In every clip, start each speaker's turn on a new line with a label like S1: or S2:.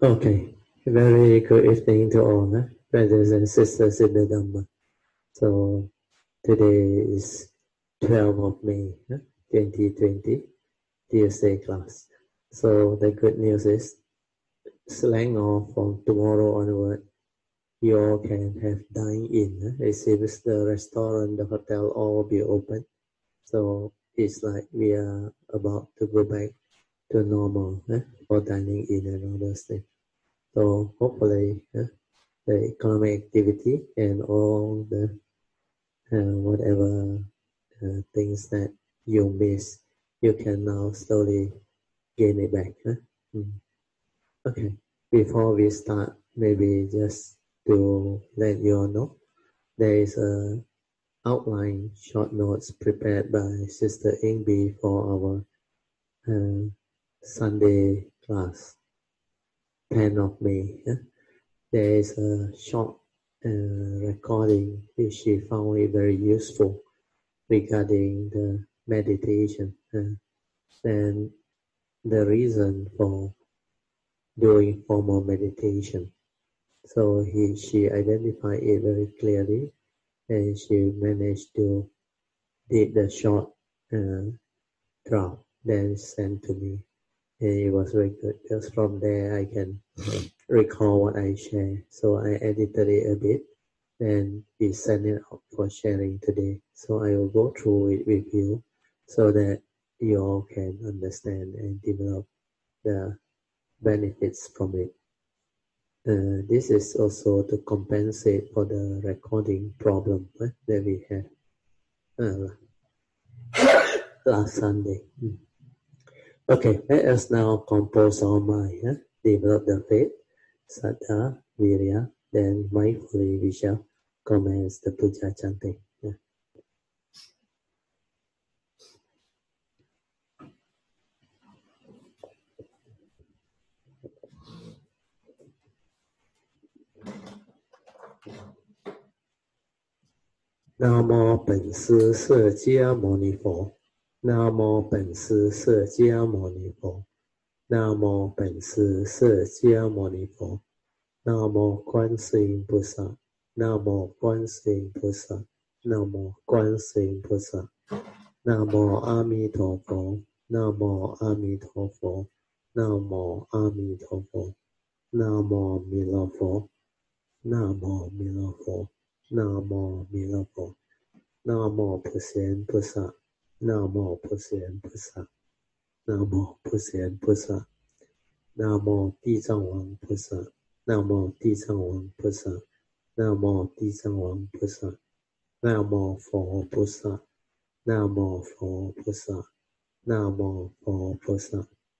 S1: Okay, very good evening to all, brothers and sisters in the Dhamma. So today is 12th of May, 2020, Tuesday class. So the good news is, slang off from tomorrow onward, you all can have dine-in. It seems the restaurant, the hotel all will be open. So it's like we are about to go back to normal for dining in and all those things. So hopefully the economic activity and all the whatever things that you miss, you can now slowly gain it back. Okay, before we start, maybe just to let you all know, there is a outline short notes prepared by Sister Ingbi for our Sunday class, 10th of May. There is a short recording which she found it very useful regarding the meditation and the reason for doing formal meditation. So she identified it very clearly, and she managed to did the short draft, then sent to me. And it was very good. Just from there, I can recall what I share. So I edited it a bit, and we sent it out for sharing today. So I will go through it with you so that you all can understand and develop the benefits from it. This is also to compensate for the recording problem that we had last Sunday. Okay, let us now compose our mind, develop the faith, saddha, virya, then mindfully we shall commence the puja chanting. Nam mô Bổn Sư释迦牟尼佛。Nam mô Bổn Sư释迦牟尼佛。Nam mô Bổn Sư释迦牟尼佛。Nam mô Quan世音菩萨。Nam mô Quan世音菩萨。Nam mô Quan世音菩萨。Nam mô A Di Đà Phật. Nam mô A Di Đà Phật. Nam mô A Di Đà Phật. Nam mô Mi La Phật. Nam mô Mi La Phật. Nam mô Mi La Phật. Nam mô Phật Siêng Phật Sa. Nam mô Phật Siêng Phật Sa. Nam mô Phật Siêng Phật Sa. Nam mô Địa Tạng王Phật Sa. Nam mô Địa Tạng王Phật Sa. Nam mô Địa Tạng王Phật Sa. Nam mô Phật Phật Sa. Nam mô Phật Phật Sa. Nam mô Phật Phật Sa.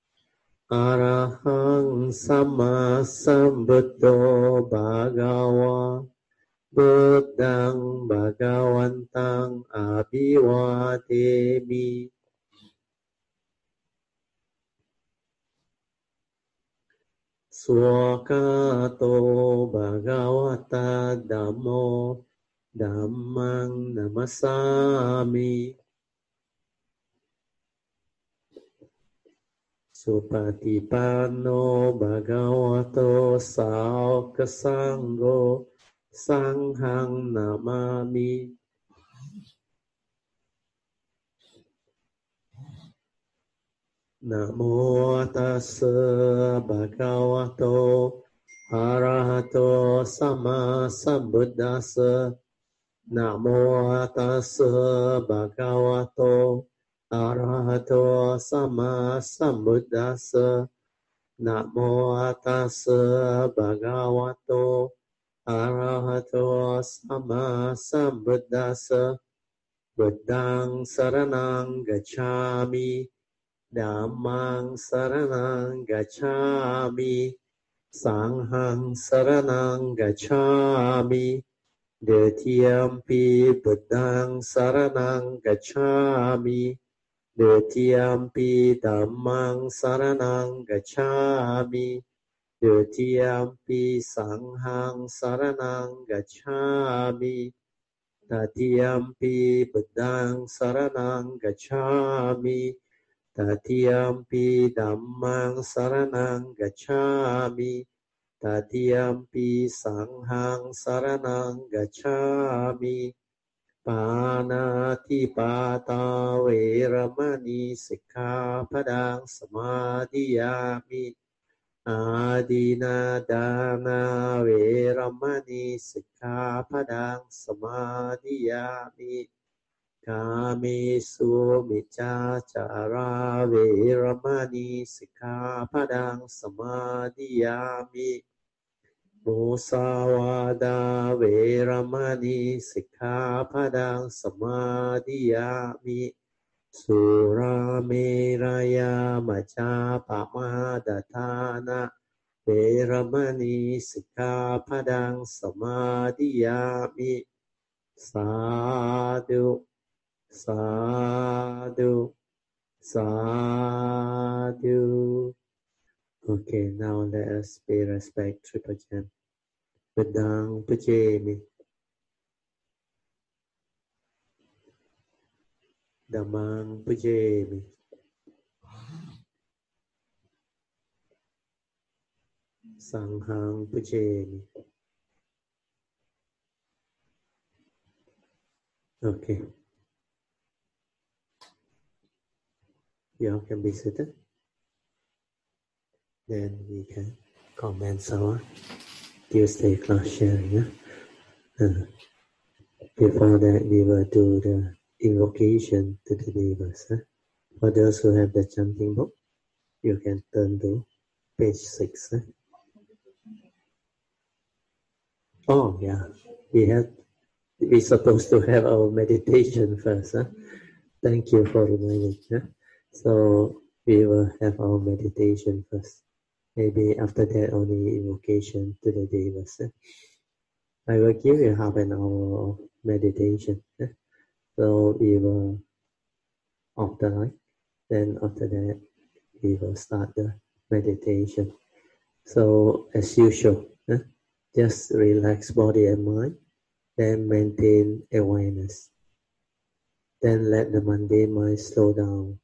S1: Arahang Samma Sambuddho Bhagava Buddhang Bhagavantang Abhivademi. Swakato Bhagavata Dhammo Dhammang Namasami. Supatipanno Bhagavato Sāvaka Sangho Sanghang Namami. Namo tassa Bhagavato Arahato Sama Sambuddhassa. Namo tassa Bhagavato Arahato Sama Sambuddhassa. Namo tassa Bhagavato Arahato Sama Sambuddhassa. Buddhang Saranang Gacchami. Dhammang Saranang Gacchami. Sanghang Saranang Gacchami. Dutiyampi Buddhang Saranang Gacchami. Dutiyampi Dhammang Saranang Gacchami. Dutiyampi Sanghang Saranang Gacchami. Tatiyampi Buddhang Saranang Gacchami. Tatiyampi Dhammang Saranang Gacchami. Tatiyampi sanghang saranang gacchami. Panatipata veramani sikkhapadang samadhiyami. Adinadana veramani sikkhapadang samadhiyami. Kamesu miccācara veramani sikkhapadang samadhiyami. Musawada veramani sikkhapadang samadhiyami. Surameraya majapamadatthana veramani sikkhapadang samadhiyami. Sadhu, sadhu, sadhu. Okay, now let us pay respect Triple Chant. Bedang Pujemi. Damang Pujemi. Sanghang Pujemi. Okay. You all can be seated. Then we can commence our Tuesday class sharing. Before that, we will do the invocation to the devas. For those who have the chanting book, you can turn to page 6. Oh, yeah. We're supposed to have our meditation first. Thank you for reminding. So we will have our meditation first. Maybe after that, only invocation to the devas. I will give you half an hour of meditation. So we will off the light. Then after that, we will start the meditation. So as usual, just relax body and mind. Then maintain awareness. Then let the mundane mind slow down.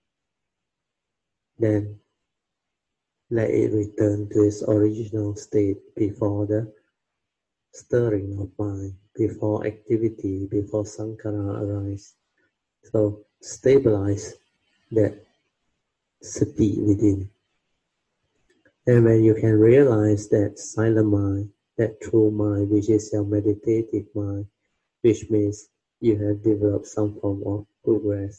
S1: Then let it return to its original state before the stirring of mind, before activity, before sankhara arise. So stabilize that sati within. And when you can realize that silent mind, that true mind, which is your meditative mind, which means you have developed some form of progress.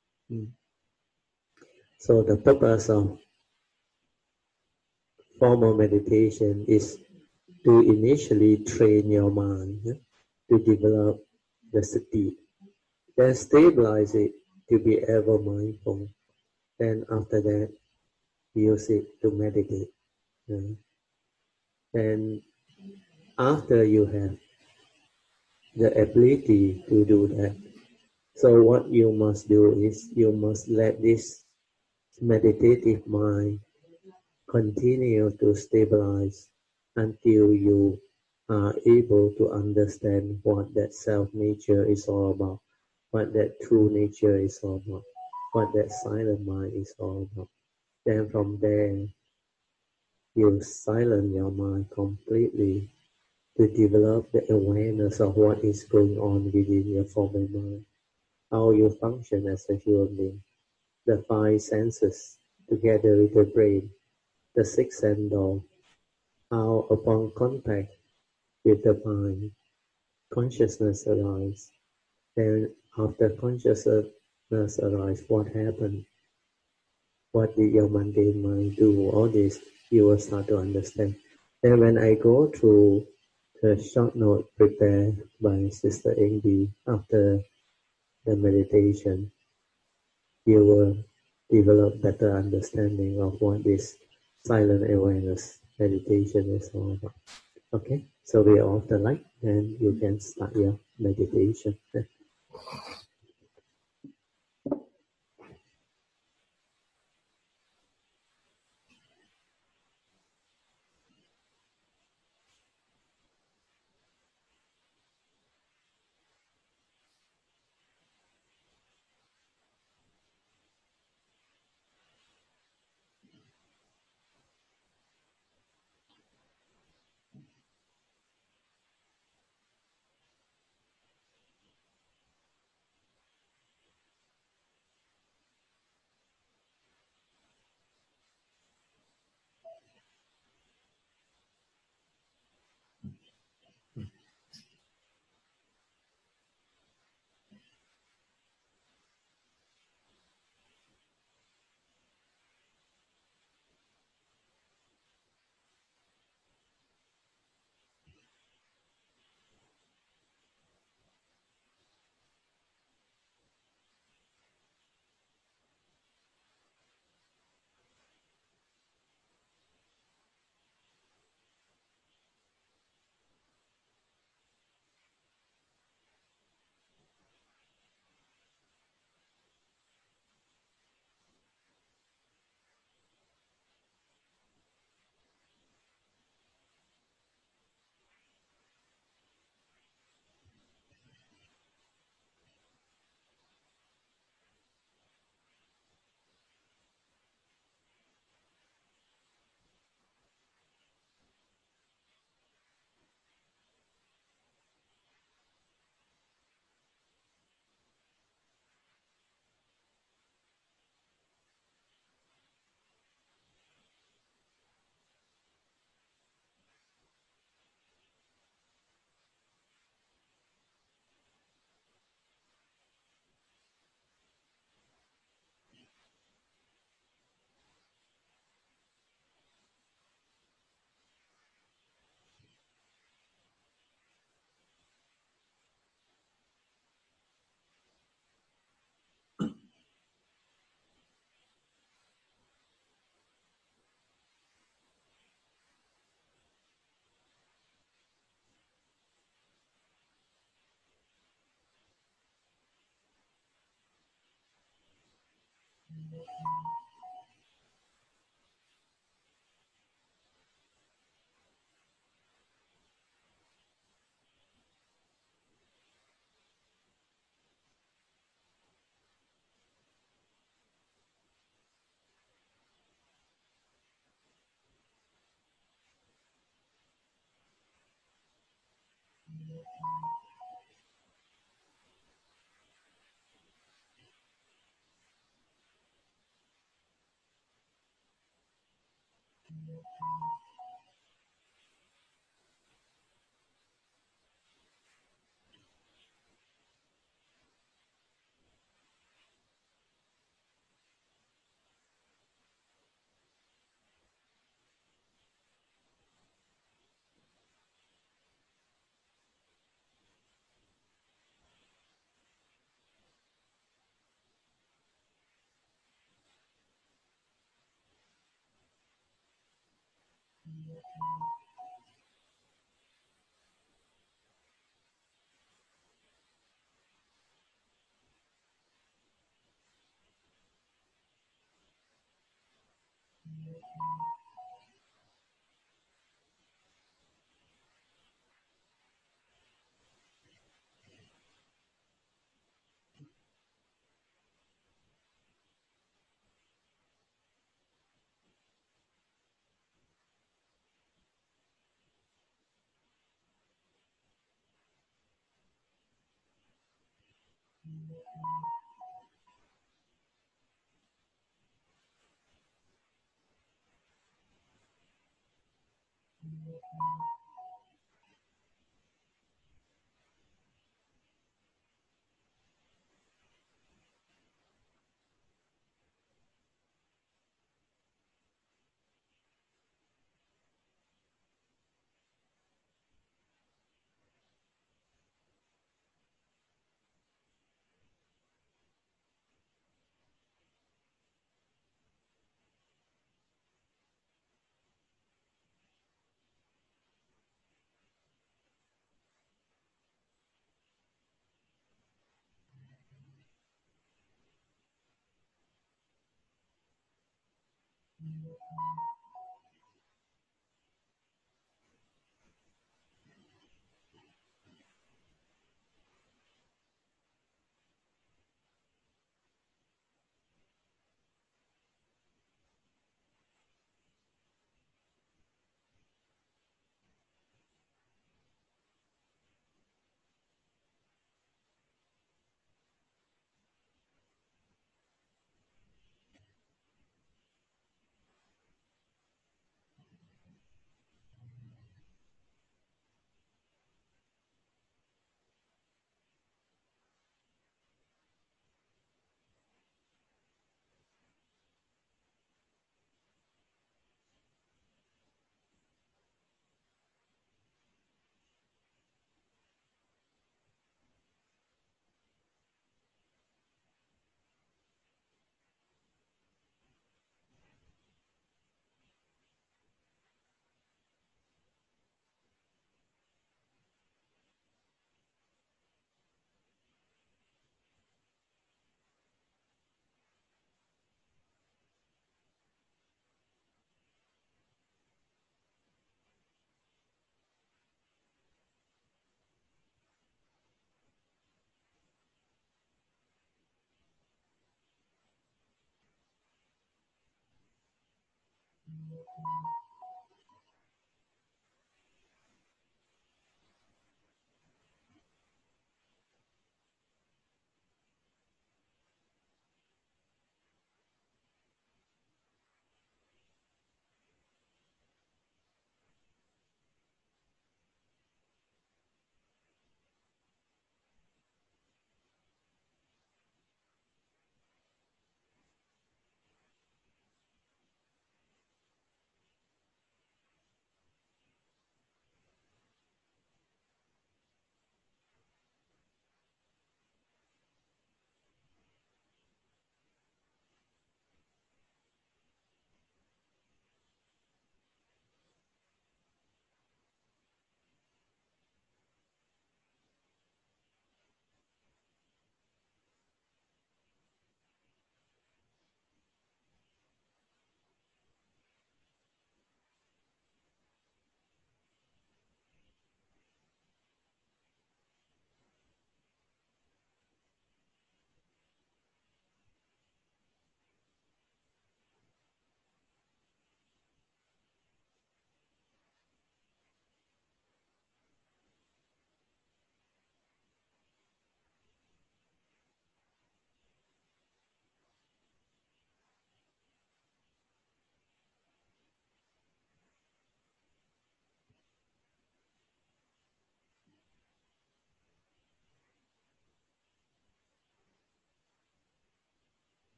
S1: So the purpose of formal meditation is to initially train your mind to develop the sati, then stabilize it to be ever mindful. Then after that, use it to meditate. And after you have the ability to do that, so what you must do is you must let this meditative mind continue to stabilize until you are able to understand what that self-nature is all about, what that true nature is all about, what that silent mind is all about. Then from there, you silence your mind completely to develop the awareness of what is going on within your former mind, how you function as a human being, the five senses together with the brain, the sixth sense door, how upon contact with the mind, consciousness arises. Then after consciousness arises, what happened? What did your mundane mind do? All this you will start to understand. Then when I go through the short note prepared by Sister Amy after the meditation, you will develop better understanding of what this silent awareness meditation is all about. Okay, so we are off the light and you can start your meditation.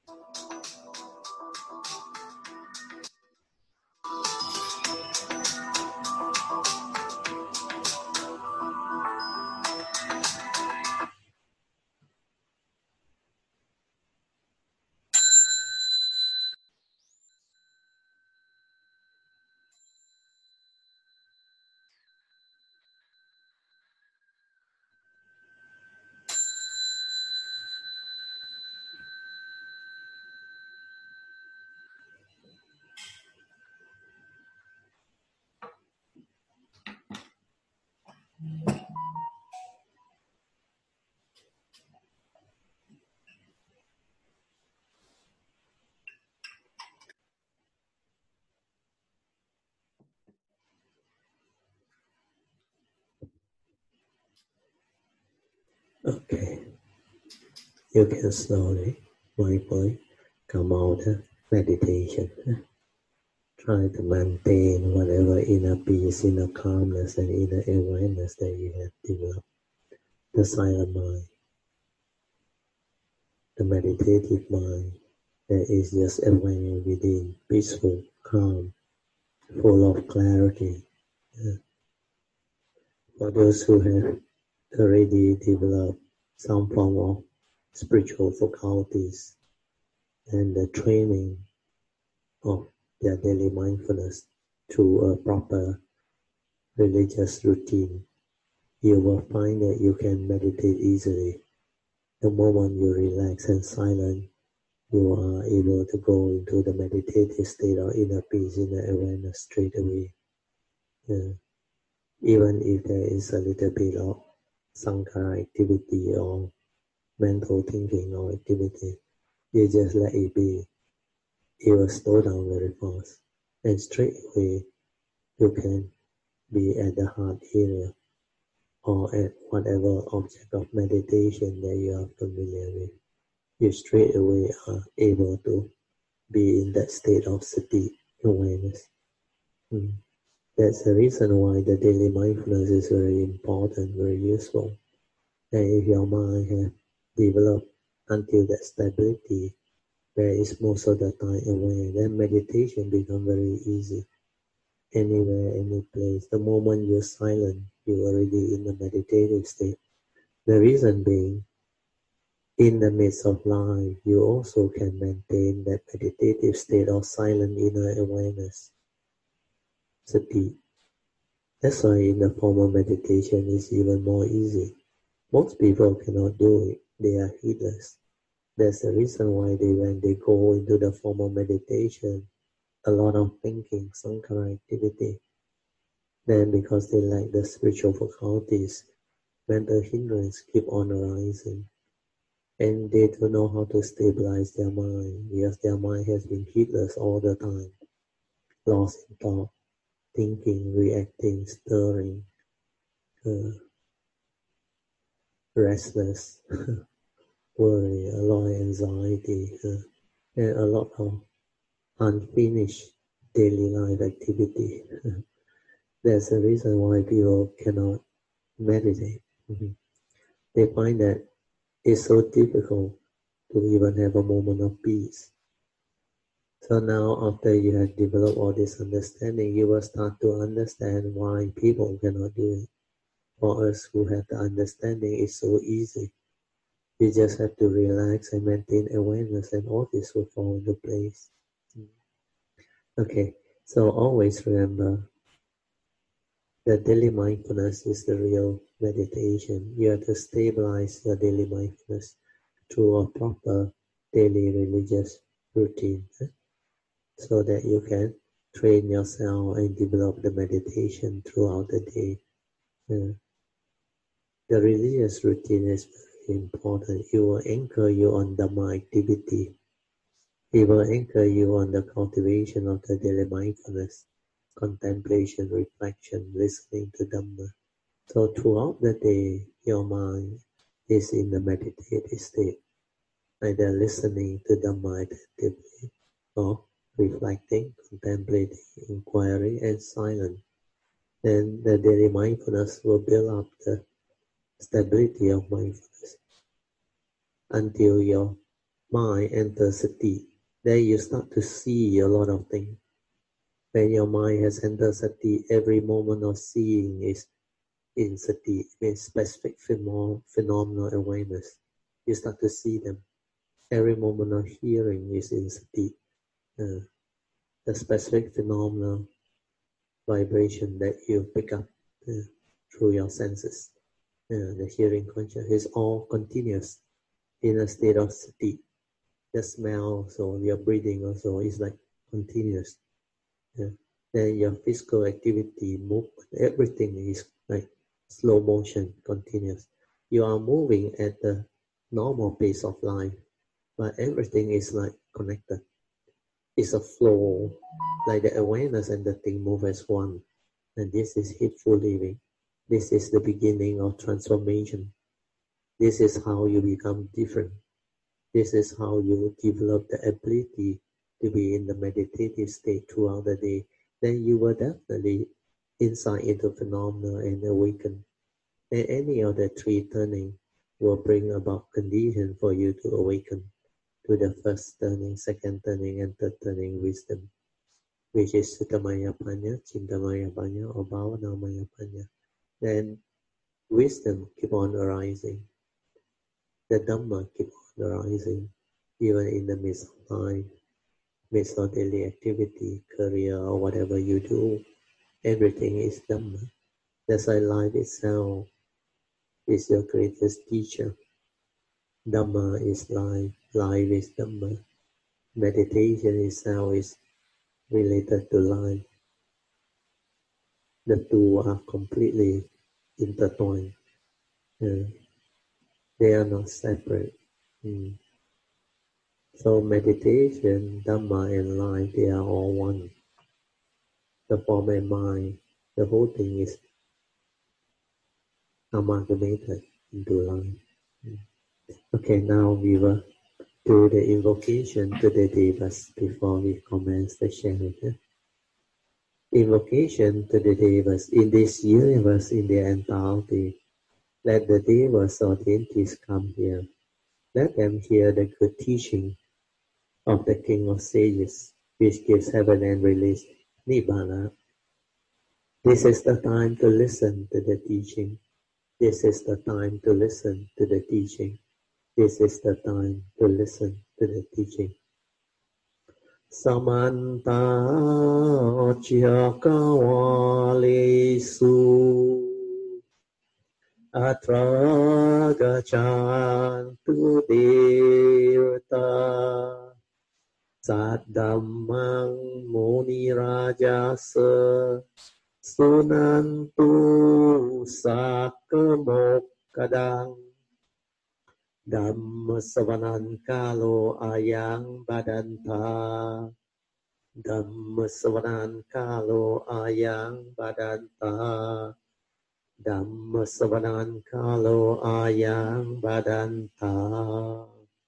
S1: Okay, you can slowly, mindfully come out of meditation. Try to maintain whatever inner peace, inner calmness, and inner awareness that you have developed. The silent mind, the meditative mind that is just aware within, peaceful, calm, full of clarity. For those who have already developed some form of spiritual faculties and the training of their daily mindfulness through a proper religious routine, you will find that you can meditate easily. The moment you relax and silent, you are able to go into the meditative state of inner peace, inner awareness straight away. Even if there is a little bit of sankhara activity or mental thinking or activity, you just let it be. It will slow down very fast, and straight away you can be at the heart area or at whatever object of meditation that you are familiar with. You straight away are able to be in that state of sati, awareness. That's the reason why the daily mindfulness is very important, very useful. And if your mind has developed until that stability, where it's most of the time aware, then meditation becomes very easy. Anywhere, any place. The moment you're silent, you're already in the meditative state. The reason being, in the midst of life, you also can maintain that meditative state of silent inner awareness, sati. That's why in the formal meditation is even more easy. Most people cannot do it. They are heedless. That's the reason why when they go into the formal meditation, a lot of thinking, sankhara activity. Then because they lack the spiritual faculties, mental hindrance keep on arising. And they don't know how to stabilize their mind because their mind has been heedless all the time, lost in thought, thinking, reacting, stirring, restless, worry, a lot of anxiety, and a lot of unfinished daily life activity. That's the reason why people cannot meditate. They find that it's so difficult to even have a moment of peace. So now after you have developed all this understanding, you will start to understand why people cannot do it. For us who have the understanding, it's so easy. You just have to relax and maintain awareness and all this will fall into place. Okay, so always remember that daily mindfulness is the real meditation. You have to stabilize your daily mindfulness through a proper daily religious routine so that you can train yourself and develop the meditation throughout the day. The religious routine is very important. It will anchor you on Dhamma activity. It will anchor you on the cultivation of the daily mindfulness, contemplation, reflection, listening to Dhamma. So throughout the day, your mind is in the meditative state, either listening to Dhamma attentively or reflecting, contemplating, inquiry, and silence. Then the daily mindfulness will build up the stability of mindfulness until your mind enters sati, then you start to see a lot of things. When your mind has entered sati, every moment of seeing is in sati, means specific phenomenal awareness. You start to see them. Every moment of hearing is in sati. The specific phenomenal vibration that you pick up through your senses. The hearing conscious is all continuous in a state of sati. The smell also, your breathing also is like continuous. Then your physical activity, movement, everything is like slow motion, continuous. You are moving at the normal pace of life, but everything is like connected. It's a flow, like the awareness and the thing move as one. And this is heedful living. This is the beginning of transformation. This is how you become different. This is how you develop the ability to be in the meditative state throughout the day. Then you will definitely insight into phenomena and awaken. And any of the three turning will bring about condition for you to awaken to the first turning, second turning, and third turning wisdom, which is Suttamaya Panya, Chintamaya Panya, or Bhavanamaya Panya. Then wisdom keep on arising. The Dhamma keep on arising, even in the midst of life, midst of daily activity, career, or whatever you do. Everything is Dhamma. That's why life itself is your greatest teacher. Dhamma is life, life is Dhamma. Meditation itself is related to life. The two are completely intertwined. They are not separate. So meditation, Dhamma, and life, they are all one. The form and mind, the whole thing is amalgamated into life. Okay, now we will do the invocation to the Devas before we commence the sharing. Invocation to the Devas in this universe in their entirety. Let the Devas or deities come here. Let them hear the good teaching of the King of Sages, which gives heaven and release Nibbana. This is the time to listen to the teaching. This is the time to listen to the teaching. This is the time to listen to the teaching. Samanta Chakawalesu Atra Gachantu Devata Saddhammang Muni Rajasa Sunantu Sakamokadang Dhamma Savanan Kalo Ayang Badanta Dhamma Savanan Kalo Ayang Badanta Dhamma Savanan Kalo Ayang Badanta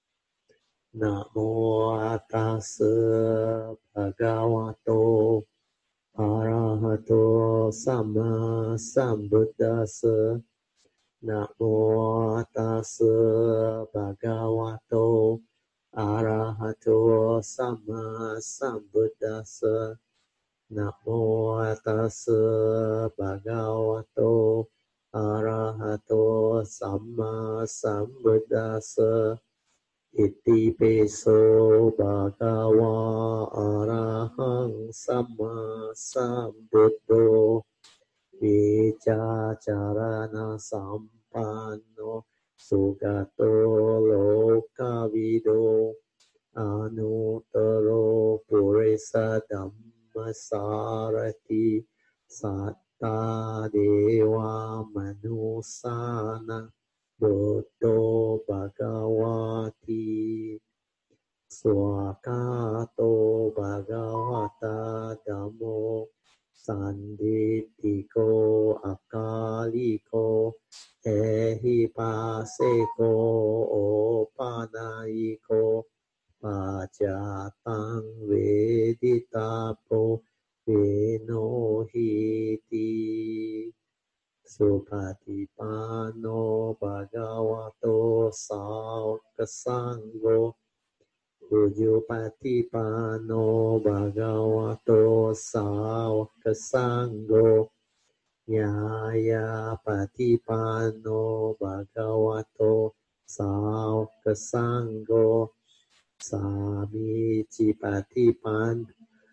S1: Namo Tassa Bhagavato Arahato Sama Sambuddhassa Namo Tassa Bhagavato Arahato Sama Sambuddhassa Namo Tassa Bhagavato Arahato Sama Sambuddhassa Iti peso bhagava arahang sama sambuddho vicacarana sampanno sugato lokavido anuttaro purisa dhammasarati satta deva manusana Buddho Bhagavati Swakato Bhagavata Dhammo Sanditiko Akaliko Ehipaseko Opanaiko Pajatang Veditapo Venohiti Supatipano Bhagavato Saukasangho Ujupatipano Bhagavato Sāvaka Sangho Nyaya Patipano Bhagavato Sāvaka Sangho Samichi Patipan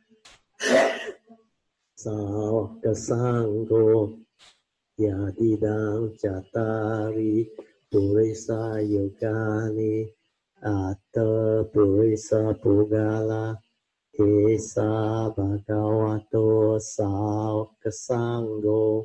S1: Sāvaka Sangho Yadidam Chatari Purisa Yogani Atta Purisa Pugala Esa Bhagavato Sāvaka Sangho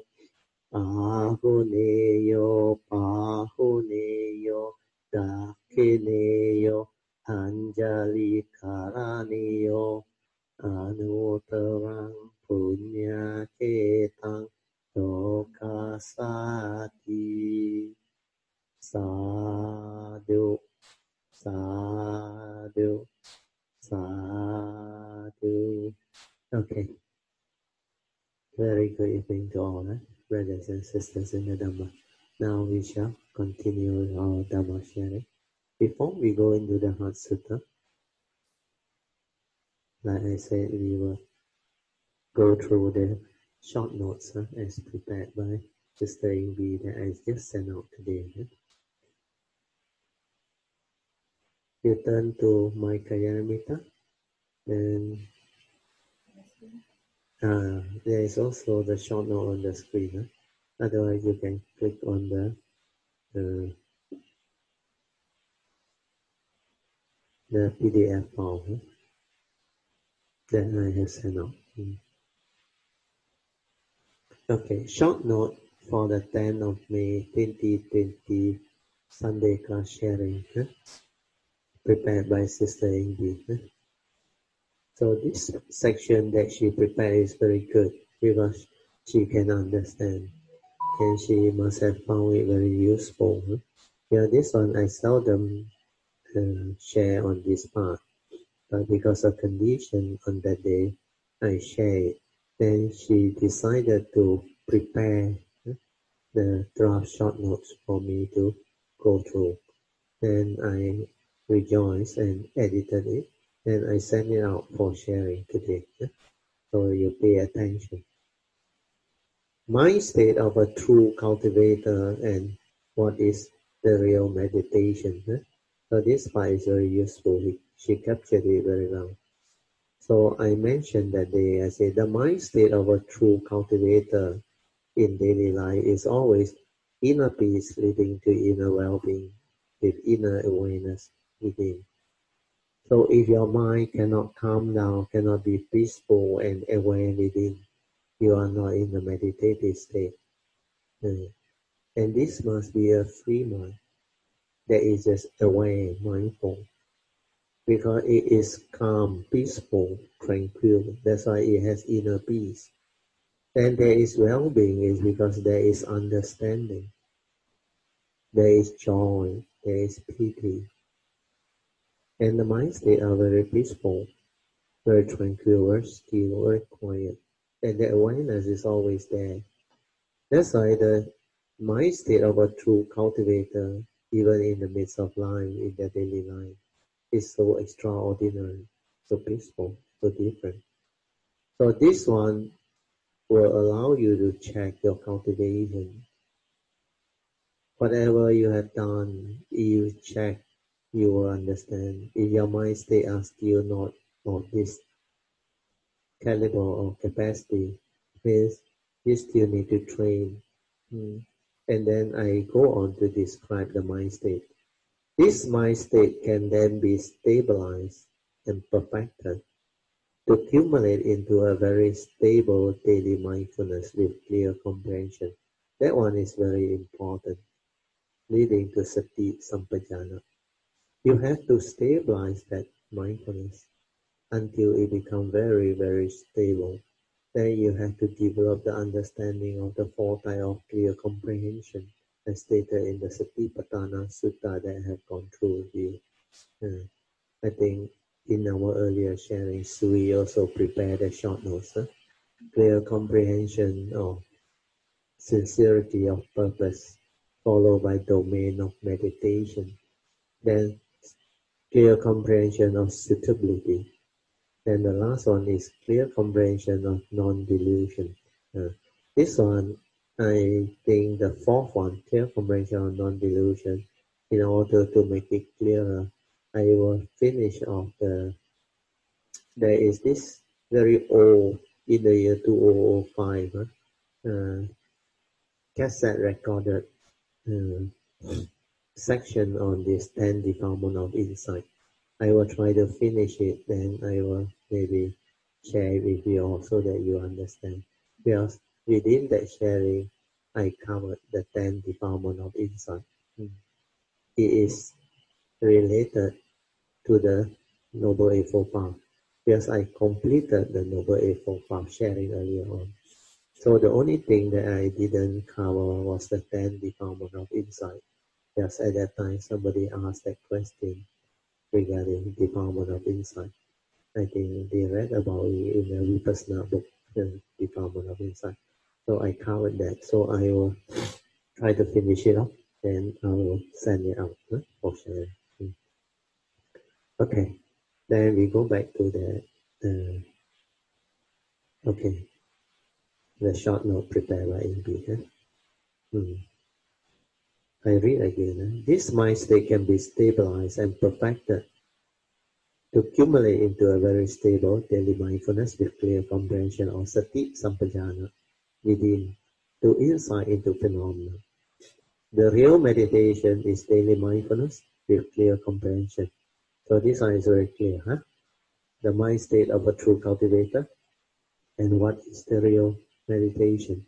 S1: Ahuneyo Pahuneyo Dakineyo Anjali Karaniyo Anutarang Punya Ketang Lokasati Sadhu Sadhu Sadhu. Okay. Very good evening to all, brothers and sisters in the Dhamma. Now we shall continue our Dhamma sharing. Before we go into the Heart Sutta, like I said, we will go through the short notes as prepared by Sister Ivy that I just sent out today. You turn to my Kalyana and there is also the short note on the screen. Otherwise, you can click on the PDF file that I have sent out. Okay, short note for the 10th of May 2020 Sunday class sharing, prepared by Sister Amy. So this section that she prepared is very good because she can understand and she must have found it very useful. Yeah, this one I seldom share on this part, but because of condition on that day, I share it. Then she decided to prepare the draft short notes for me to go through. Then I rejoiced and edited it, and I sent it out for sharing today. So you pay attention. Mind state of a true cultivator and what is the real meditation. So this part is very useful. She captured it very well. So I mentioned that day, I said the mind state of a true cultivator in daily life is always inner peace leading to inner well-being with inner awareness within. So if your mind cannot calm down, cannot be peaceful and aware within, you are not in the meditative state. And this must be a free mind that is just aware, mindful. Because it is calm, peaceful, tranquil. That's why it has inner peace. Then there is well-being is because there is understanding. There is joy, there is pity. And the mind state are very peaceful, very tranquil, very still, very quiet. And the awareness is always there. That's why the mind state of a true cultivator, even in the midst of life, in their daily life, is so extraordinary, so peaceful, so different. So this one will allow you to check your cultivation. Whatever you have done, you check, you will understand. If your mind state are still not this caliber or capacity, means you still need to train. And then I go on to describe the mind state. This mind state can then be stabilized and perfected to accumulate into a very stable daily mindfulness with clear comprehension. That one is very important, leading to sati sampajana. You have to stabilize that mindfulness until it becomes very, very stable. Then you have to develop the understanding of the four types of clear comprehension as stated in the Satipatthana Sutta that I have gone through with you. I think in our earlier sharing, Sui also prepared a short notes. Clear comprehension of sincerity of purpose, followed by domain of meditation. Then clear comprehension of suitability. And the last one is clear comprehension of non-delusion. This one, I think the fourth one, clear comprehension of non-delusion, in order to make it clearer, I will finish off there is this very old, in the year 2005, cassette recorded section on this 10 development of insight. I will try to finish it, then I will maybe share it with you all so that you understand. Because within that sharing, I covered the 10 development of insight. It is related to the Noble Eightfold Path, because I completed the Noble Eightfold Path sharing earlier on. So the only thing that I didn't cover was the 10 development of insight. Because at that time somebody asked that question regarding development of insight. I think they read about it in the Vipassana book, the development of insight. So I covered that. So I will try to finish it up, then I will send it out for sharing. Okay, then we go back to the the short note prepared by AB. I read again. This mind state can be stabilized and perfected to accumulate into a very stable daily mindfulness with clear comprehension of sati sampajana within, to insight into phenomena. The real meditation is daily mindfulness with clear comprehension. So this one is very clear, the mind state of a true cultivator, and what is the real meditation.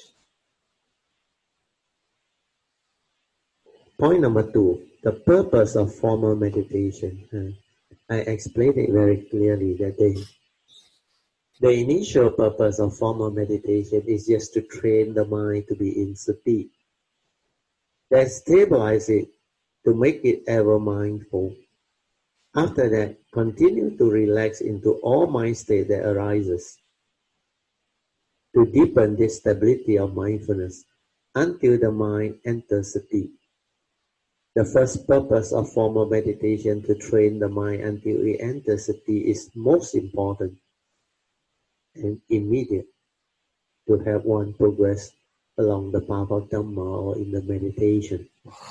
S1: Point number 2, the purpose of formal meditation. I explained it very clearly that the initial purpose of formal meditation is just to train the mind to be in sati, then stabilize it to make it ever mindful. After that, continue to relax into all mind state that arises, to deepen this stability of mindfulness until the mind enters sati. The first purpose of formal meditation, to train the mind until it enters sati, is most important and immediate to help one progress along the path of Dhamma or in the meditation.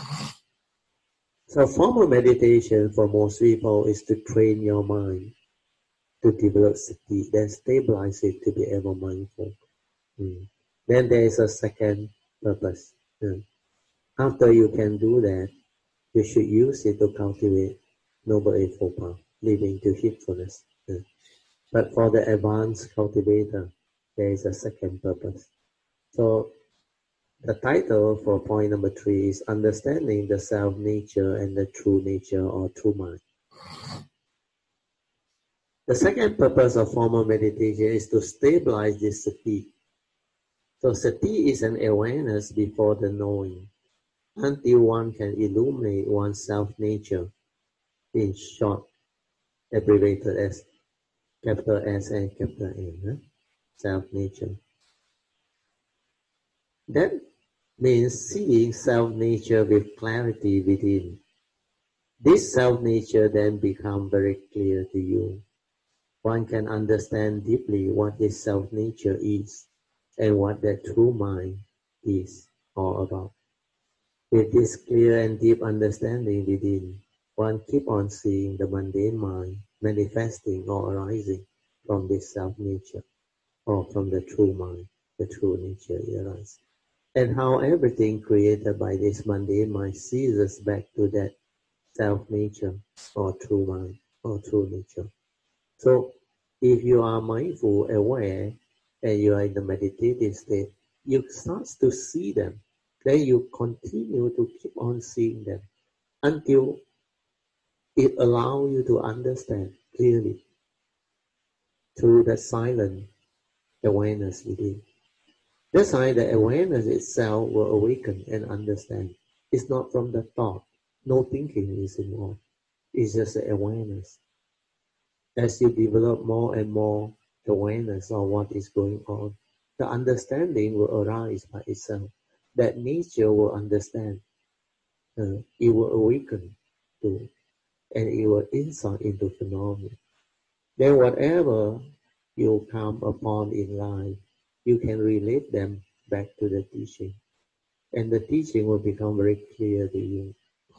S1: So formal meditation for most people is to train your mind to develop sati, then stabilize it to be ever mindful. Then there is a second purpose. After you can do that, you should use it to cultivate Noble Eightfold Path, leading to heedfulness. But for the advanced cultivator, there is a second purpose. So the title for point number 3 is Understanding the Self-Nature and the True Nature or True Mind. The second purpose of formal meditation is to stabilize this sati. So sati is an awareness before the knowing, until one can illuminate one's self-nature, in short, abbreviated as capital S and capital N, self-nature. That means seeing self-nature with clarity within. This self-nature then becomes very clear to you. One can understand deeply what this self-nature is and what that true mind is all about. With this clear and deep understanding within, one keep on seeing the mundane mind manifesting or arising from this self-nature, or from the true mind, the true nature arises. And how everything created by this mundane mind ceases back to that self-nature, or true mind, or true nature. So, if you are mindful, aware, and you are in the meditative state, you start to see them. Then you continue to keep on seeing them until it allows you to understand clearly through the silent awareness within. That's why the awareness itself will awaken and understand. It's not from the thought. No thinking is involved. It's just the awareness. As you develop more and more awareness of what is going on, the understanding will arise by itself. That nature will understand. It will awaken to and it will insight into phenomena. Then whatever you come upon in life, you can relate them back to the teaching. And the teaching will become very clear to you.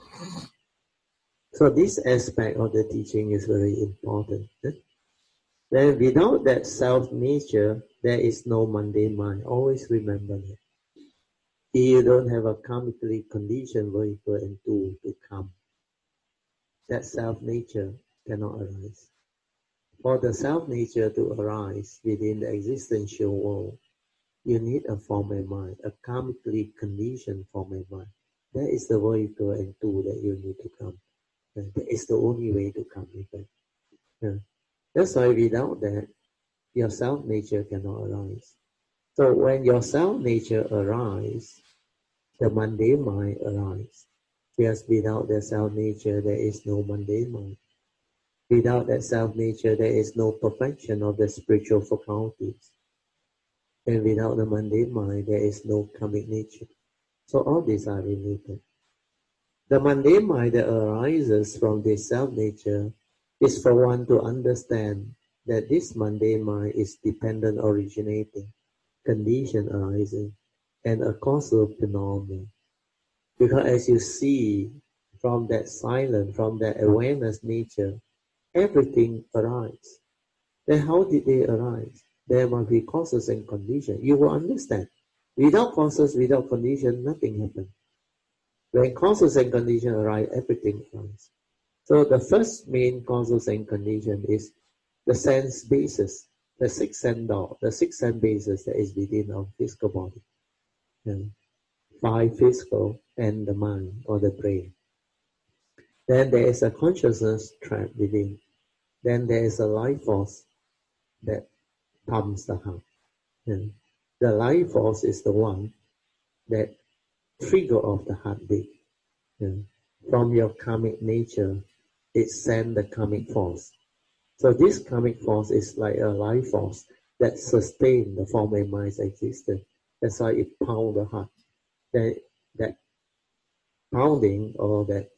S1: So this aspect of the teaching is very important. Then without that self-nature, there is no mundane mind. Always remember that. If you don't have a karmically conditioned vehicle and tool to come, that self-nature cannot arise. For the self-nature to arise within the existential world, you need a form and mind, a karmically conditioned form and mind. That is the vehicle and tool that you need to come. That is the only way to come with that. That's why without that, your self-nature cannot arise. So when your self-nature arises, the mundane mind arises. Because without the self-nature, there is no mundane mind. Without that self-nature, there is no perfection of the spiritual faculties. And without the mundane mind, there is no karmic nature. So all these are related. The mundane mind that arises from this self-nature is for one to understand that this mundane mind is dependent originating, condition arising, and a causal phenomenon. Because as you see from that silence, from that awareness nature, everything arises. Then how did they arise? There must be causes and conditions. You will understand. Without causes, without condition, nothing happens. When causes and conditions arise, everything arises. So the first main causes and condition is the sense basis, the sixth sense door, the sixth sense basis that is within our physical body. Five physical and the mind or the brain. Then there is a consciousness trapped within. Then there is a life force that pumps the heart. The life force is the one that trigger off the heartbeat. From your karmic nature, it sends the karmic force. So this karmic force is like a life force that sustains the form and mind's existence. That's why it pounds the heart. That pounding or that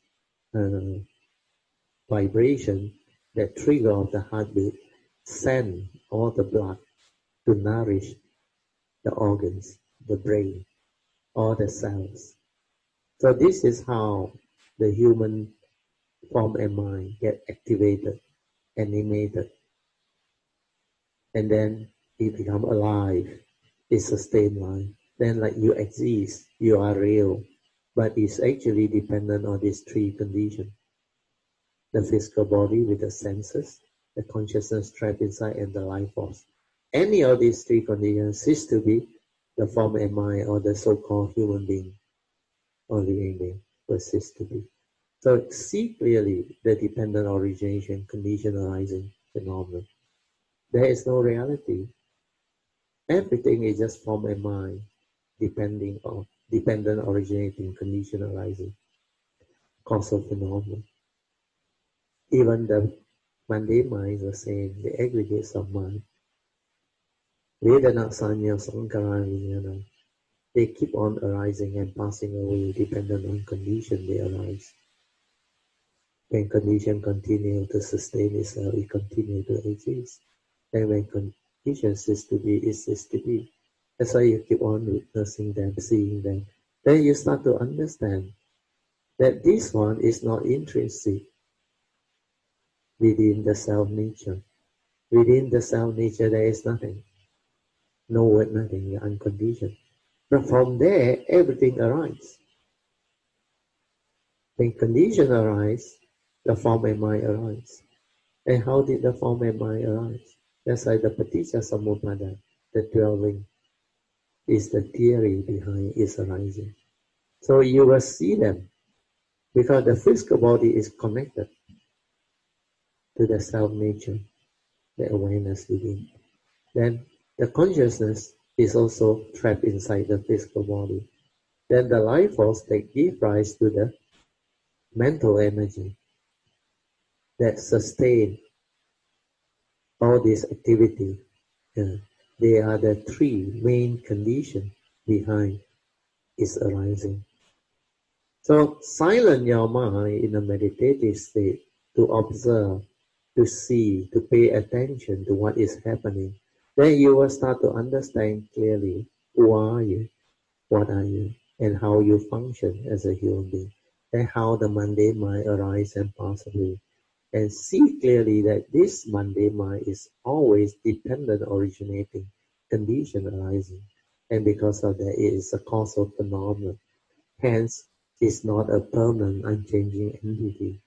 S1: vibration, that trigger of the heartbeat, send all the blood to nourish the organs, the brain, all the cells. So this is how the human form and mind get activated, animated, and then it become alive. It sustains life. Then like you exist, you are real, but it's actually dependent on these three conditions. The physical body with the senses, the consciousness trapped inside, and the life force. Any of these three conditions cease to be the form and mind or the so-called human being or living being persists to be. So see clearly the dependent origination, condition arising phenomenon. There is no reality. Everything is just form and mind, dependent originating, condition arising, causal phenomenon. Even the mundane mind is the same, the aggregates of mind. Vedana, Sanya, Sankara, Vijnana, they keep on arising and passing away dependent on condition they arise. When condition continue to sustain itself, it continue to exist. And when condition cease to be, it cease to be. That's why you keep on witnessing them, seeing them. Then you start to understand that this one is not intrinsic within the self-nature. Within the self-nature, there is nothing. No word, nothing, you're unconditioned. But from there, everything arises. When condition arise, the form and mind arise. And how did the form and mind arise? That's like the Paticca Samuppada, the 12 links, is the theory behind its arising. So you will see them because the physical body is connected to the self-nature, the awareness within. Then the consciousness is also trapped inside the physical body. Then the life force that gives rise to the mental energy that sustain all this activity. They are the three main conditions behind its arising. So silence your mind in a meditative state to observe, to see, to pay attention to what is happening, then you will start to understand clearly who are you, what are you, and how you function as a human being, and how the mundane mind arises and passes away. And see clearly that this mundane mind is always dependent, originating, condition arising, and because of that, it is a causal phenomenon. Hence, it's not a permanent, unchanging entity.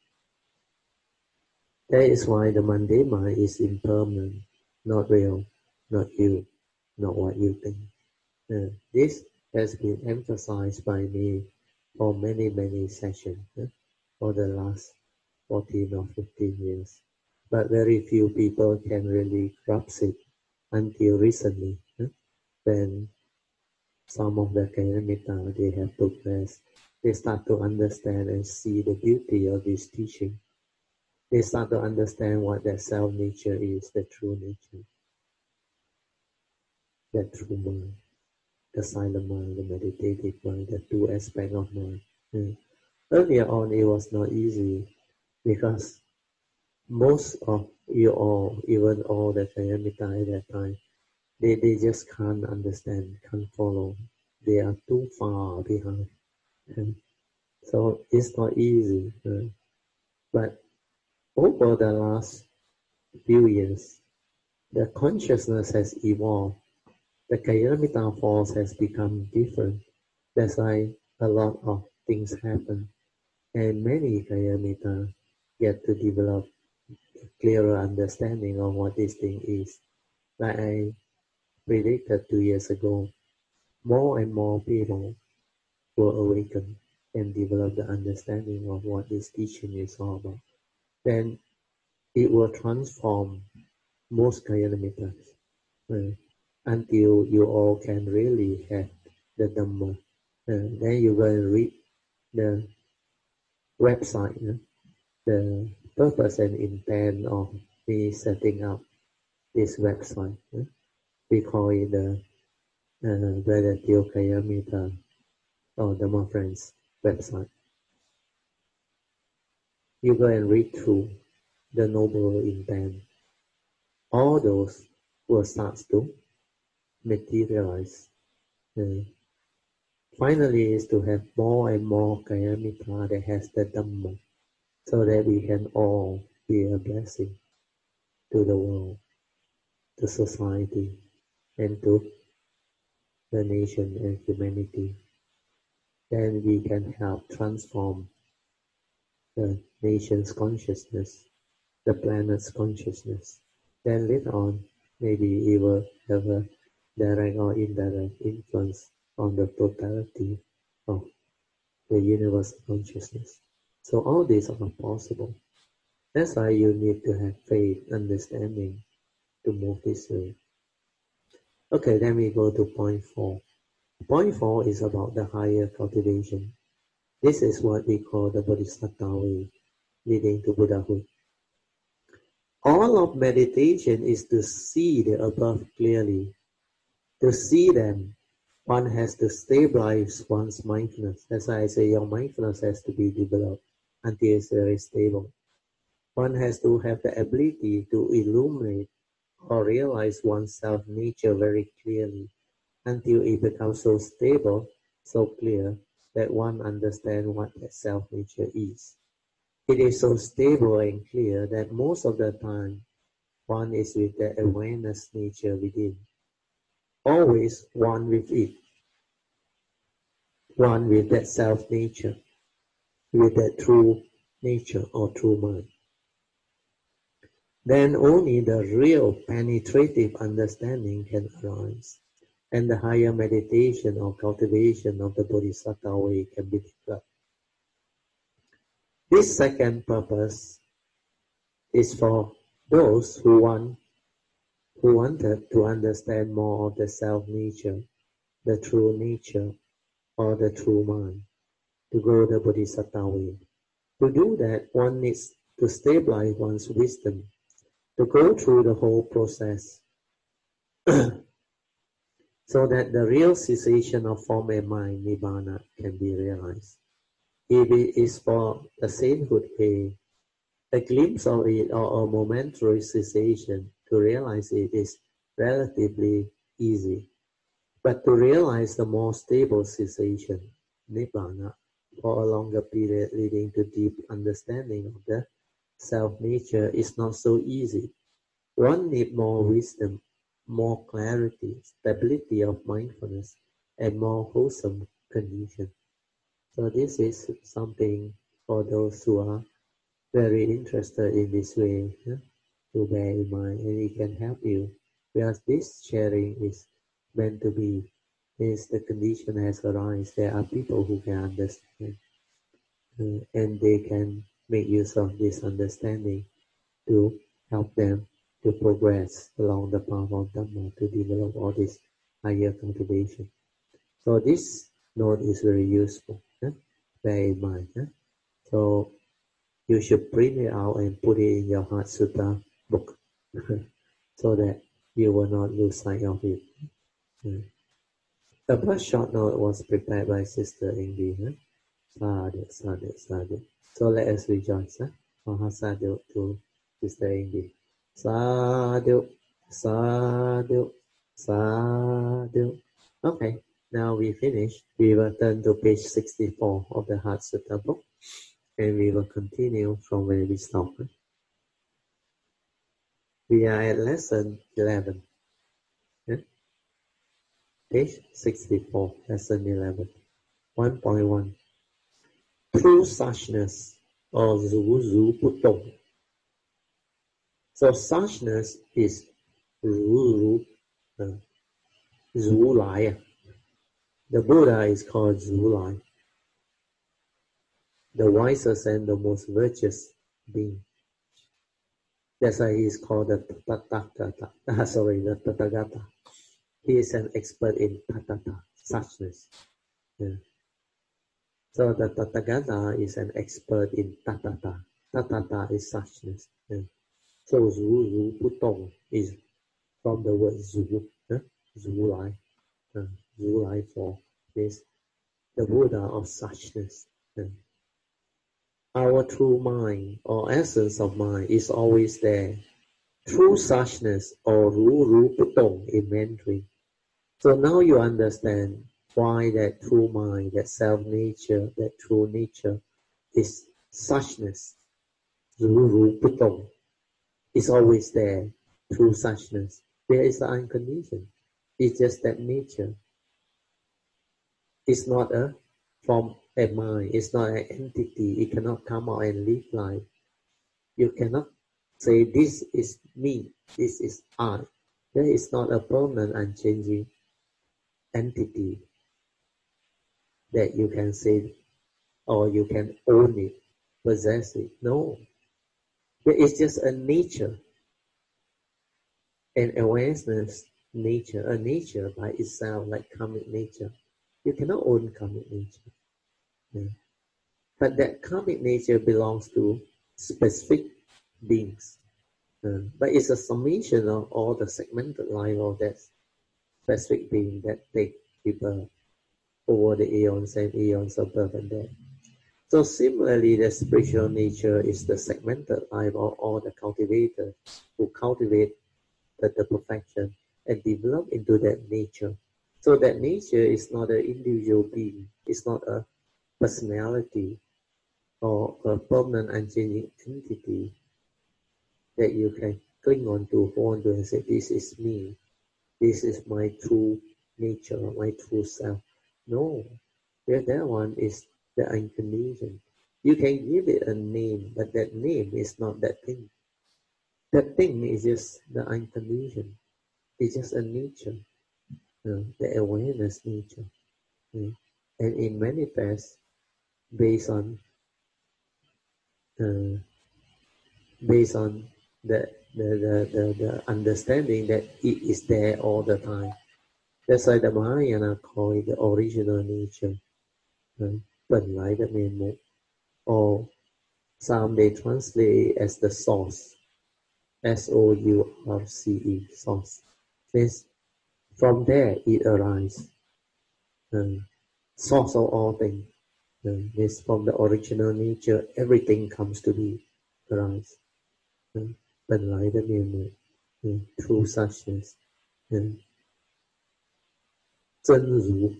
S1: That is why the mundane mind is impermanent, not real, not you, not what you think. This has been emphasized by me for many, many sessions for the last 14 or 15 years. But very few people can really grasp it until recently, when some of the Kayamita, they have progressed. They start to understand and see the beauty of this teaching. They start to understand what that self-nature is, the true nature, that true mind, the silent mind, the meditative mind, the two aspects of mind. Earlier on, it was not easy because most of you all, even all the Kayamita at that time, they just can't understand, can't follow. They are too far behind. So it's not easy. But over the last few years, the consciousness has evolved. The Kayamita force has become different. That's why a lot of things happen. And many Kayamita get to develop a clearer understanding of what this thing is. Like I predicted 2 years ago, more and more people will awaken and develop the understanding of what this teaching is all about. Then it will transform most Kayamitas until you all can really have the Dhamma. Then you will read the website, the purpose and intent of me setting up this website. We call it the Vedatio Kayamita or Dhamma Friends website. You go and read through the noble intent. All those will start to materialize. Finally, is to have more and more Kayamita that has the Dhamma, so that we can all be a blessing to the world, to society, and to the nation and humanity. Then we can help transform the nation's consciousness, the planet's consciousness. Then later on, maybe it will have a direct or indirect influence on the totality of the universal consciousness. So all these are possible. That's why you need to have faith, understanding to move this way. Okay, then we go to point 4. Point 4 is about the higher cultivation. This is what we call the Bodhisattva way, leading to Buddhahood. All of meditation is to see the above clearly. To see them, one has to stabilize one's mindfulness. That's why I say your mindfulness has to be developed until it's very stable. One has to have the ability to illuminate or realize one's self-nature very clearly until it becomes so stable, so clear, that one understands what that self-nature is. It is so stable and clear that most of the time, one is with the awareness nature within. Always one with it. One with that self-nature, with that true nature or true mind. Then only the real penetrative understanding can arise, and the higher meditation or cultivation of the Bodhisattva way can be developed. This second is for those who wanted to understand more of the self-nature, the true nature, or the true mind, to go the Bodhisattva way. To do that, one needs to stabilize one's wisdom, to go through the whole process, so that the real cessation of form and mind, Nibbana, can be realized. If it is for the sainthood way, A glimpse of it or a momentary cessation, to realize it is relatively easy. But to realize the more stable cessation, nibbana, for a longer period leading to deep understanding of the self-nature is not so easy. One needs more wisdom, more clarity, stability of mindfulness, and more wholesome condition. So this is something for those who are very interested in this way, to bear in mind, and it can help you, because this sharing is meant to be. Is the condition has arisen, there are people who can understand, and they can make use of this understanding to help them to progress along the path of Dhamma, to develop all this higher cultivation. So this note is very useful. Bear in mind. So you should print it out and put it in your Heart Sutta book so that you will not lose sight of it. The first short note was prepared by Sister Ingrid. Sadhu, sadhu, sadhu. So let us rejoice. Sadhu to Sister Ingrid. Sadhu, sadhu, sadhu. Okay, now we finish. We will turn to page 64 of the Heart Sutta book, and we will continue from where we stopped. We are at lesson 11. Page 64, lesson 11. 1.1. True suchness, or Zu Zu Putong. So suchness is Ru Zu Lai. The Buddha is called Zu Lai, the wisest and the most virtuous being. That's why he is called the Tathagata. The Tathagata. He is an expert in Tathata, suchness. So the Tathagata is an expert in Tathata. Tathata is suchness. So Zu Zu Putong is from the word Zu, Zu Lai. Zu Lai for this, the Buddha of suchness. Our true mind or essence of mind is always there. True suchness or Ru Ru Putong in Mandarin. So now you understand why that true mind, that self-nature, that true nature is suchness. Ru Ru Putong is always there. True suchness. There is the unconditioned. It's just that nature. It's not a form a mind. It's not an entity. It cannot come out and live life. You cannot say this is me, this is I. There is not a permanent, unchanging entity that you can say or you can own it, possess it. No. There is just a nature, an awareness nature, a nature by itself, like karmic nature. You cannot own karmic nature. But that karmic nature belongs to specific beings. But it's a summation of all the segmented life of that specific being that take people over the eons and eons of birth and death. So similarly, the spiritual nature is the segmented life of all the cultivators who cultivate the perfection and develop into that nature. So that nature is not an individual being. It's not a personality or a permanent unchanging entity that you can cling on to, hold on to and say, this is me. This is my true nature, my true self. No, that one is the unconditioned. You can give it a name, but that name is not that thing. That thing is just the unconditioned. It's just a nature, the awareness nature. And it manifests based on the understanding that it is there all the time. That's why the Mahayana call it the original nature, 本来的面目, or some they translate it as the source, S-O-U-R-C-E, source. Means from there it arises, source of all things. Means from the original nature, everything comes to be. arise. 本来的面目，true suchness，真如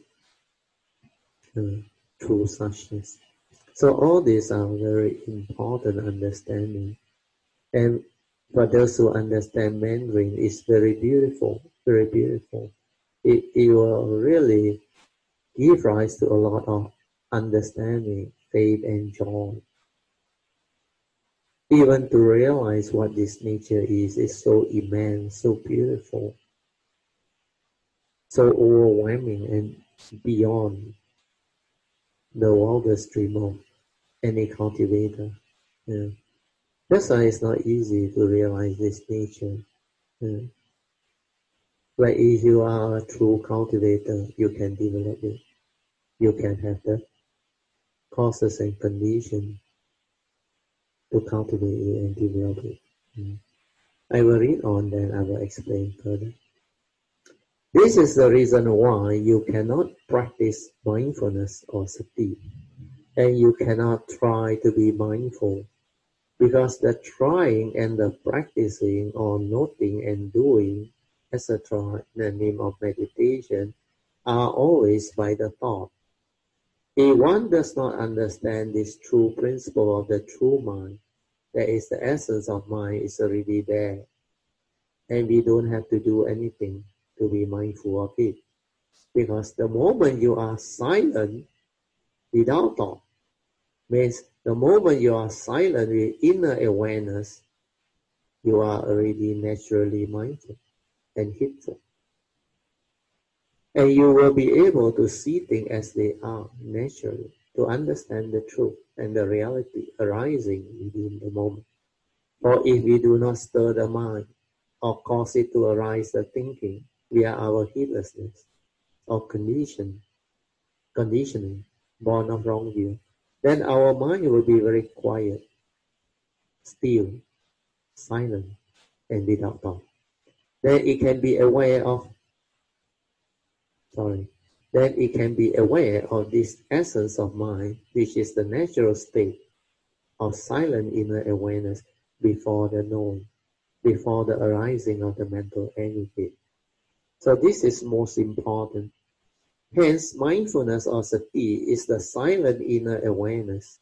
S1: ，true suchness. So all these are very important understanding. And for those who understand Mandarin, it's very beautiful, very beautiful. It will really give rise to a lot of understanding, faith, and joy. Even to realize what this nature is so immense, so beautiful, so overwhelming, and beyond the wildest dream of any cultivator. Yeah. That's why it's not easy to realize this nature. Yeah. But if you are a true cultivator, you can develop it. You can have the causes and conditions to cultivate it and develop it. I will read on, then I will explain further. This is the reason why you cannot practice mindfulness or sati, and you cannot try to be mindful, because the trying and the practicing or noting and doing, etc., in the name of meditation, are always by the thought. If one does not understand this true principle of the true mind, that is the essence of mind is already there, and we don't have to do anything to be mindful of it. Because the moment you are silent without thought, means the moment you are silent with inner awareness, you are already naturally mindful and heedful. And you will be able to see things as they are naturally, to understand the truth and the reality arising within the moment. For if we do not stir the mind or cause it to arise the thinking via our heedlessness or conditioning, born of wrong view, then our mind will be very quiet, still, silent, and without thought. Then it can be aware of this essence of mind, which is the natural state of silent inner awareness before the knowing, before the arising of the mental aggregate. So this is most important. Hence, mindfulness or sati is the silent inner awareness.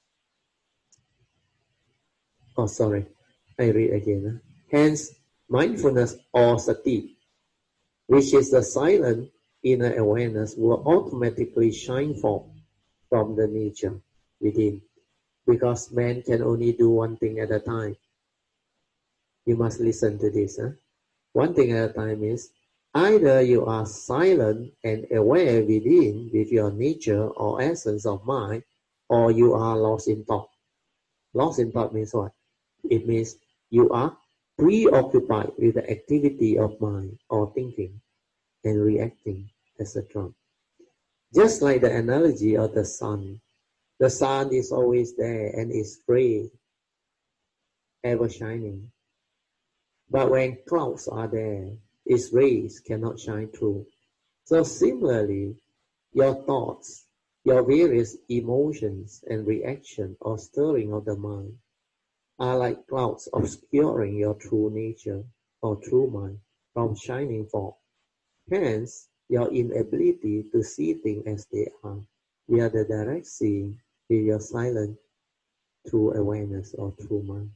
S1: I read again. Hence, mindfulness or sati, which is the silent inner awareness, will automatically shine forth from the nature within, because man can only do one thing at a time. You must listen to this. One thing at a time is either you are silent and aware within with your nature or essence of mind, or you are lost in thought. Lost in thought means what? It means you are preoccupied with the activity of mind or thinking and reacting, etc. Just like the analogy of the sun. The sun is always there and is free, ever shining. But when clouds are there, its rays cannot shine through. So similarly, your thoughts, your various emotions and reaction or stirring of the mind are like clouds obscuring your true nature or true mind from shining forth. Hence, your inability to see things as they are via the direct seeing with your silent true awareness or true mind.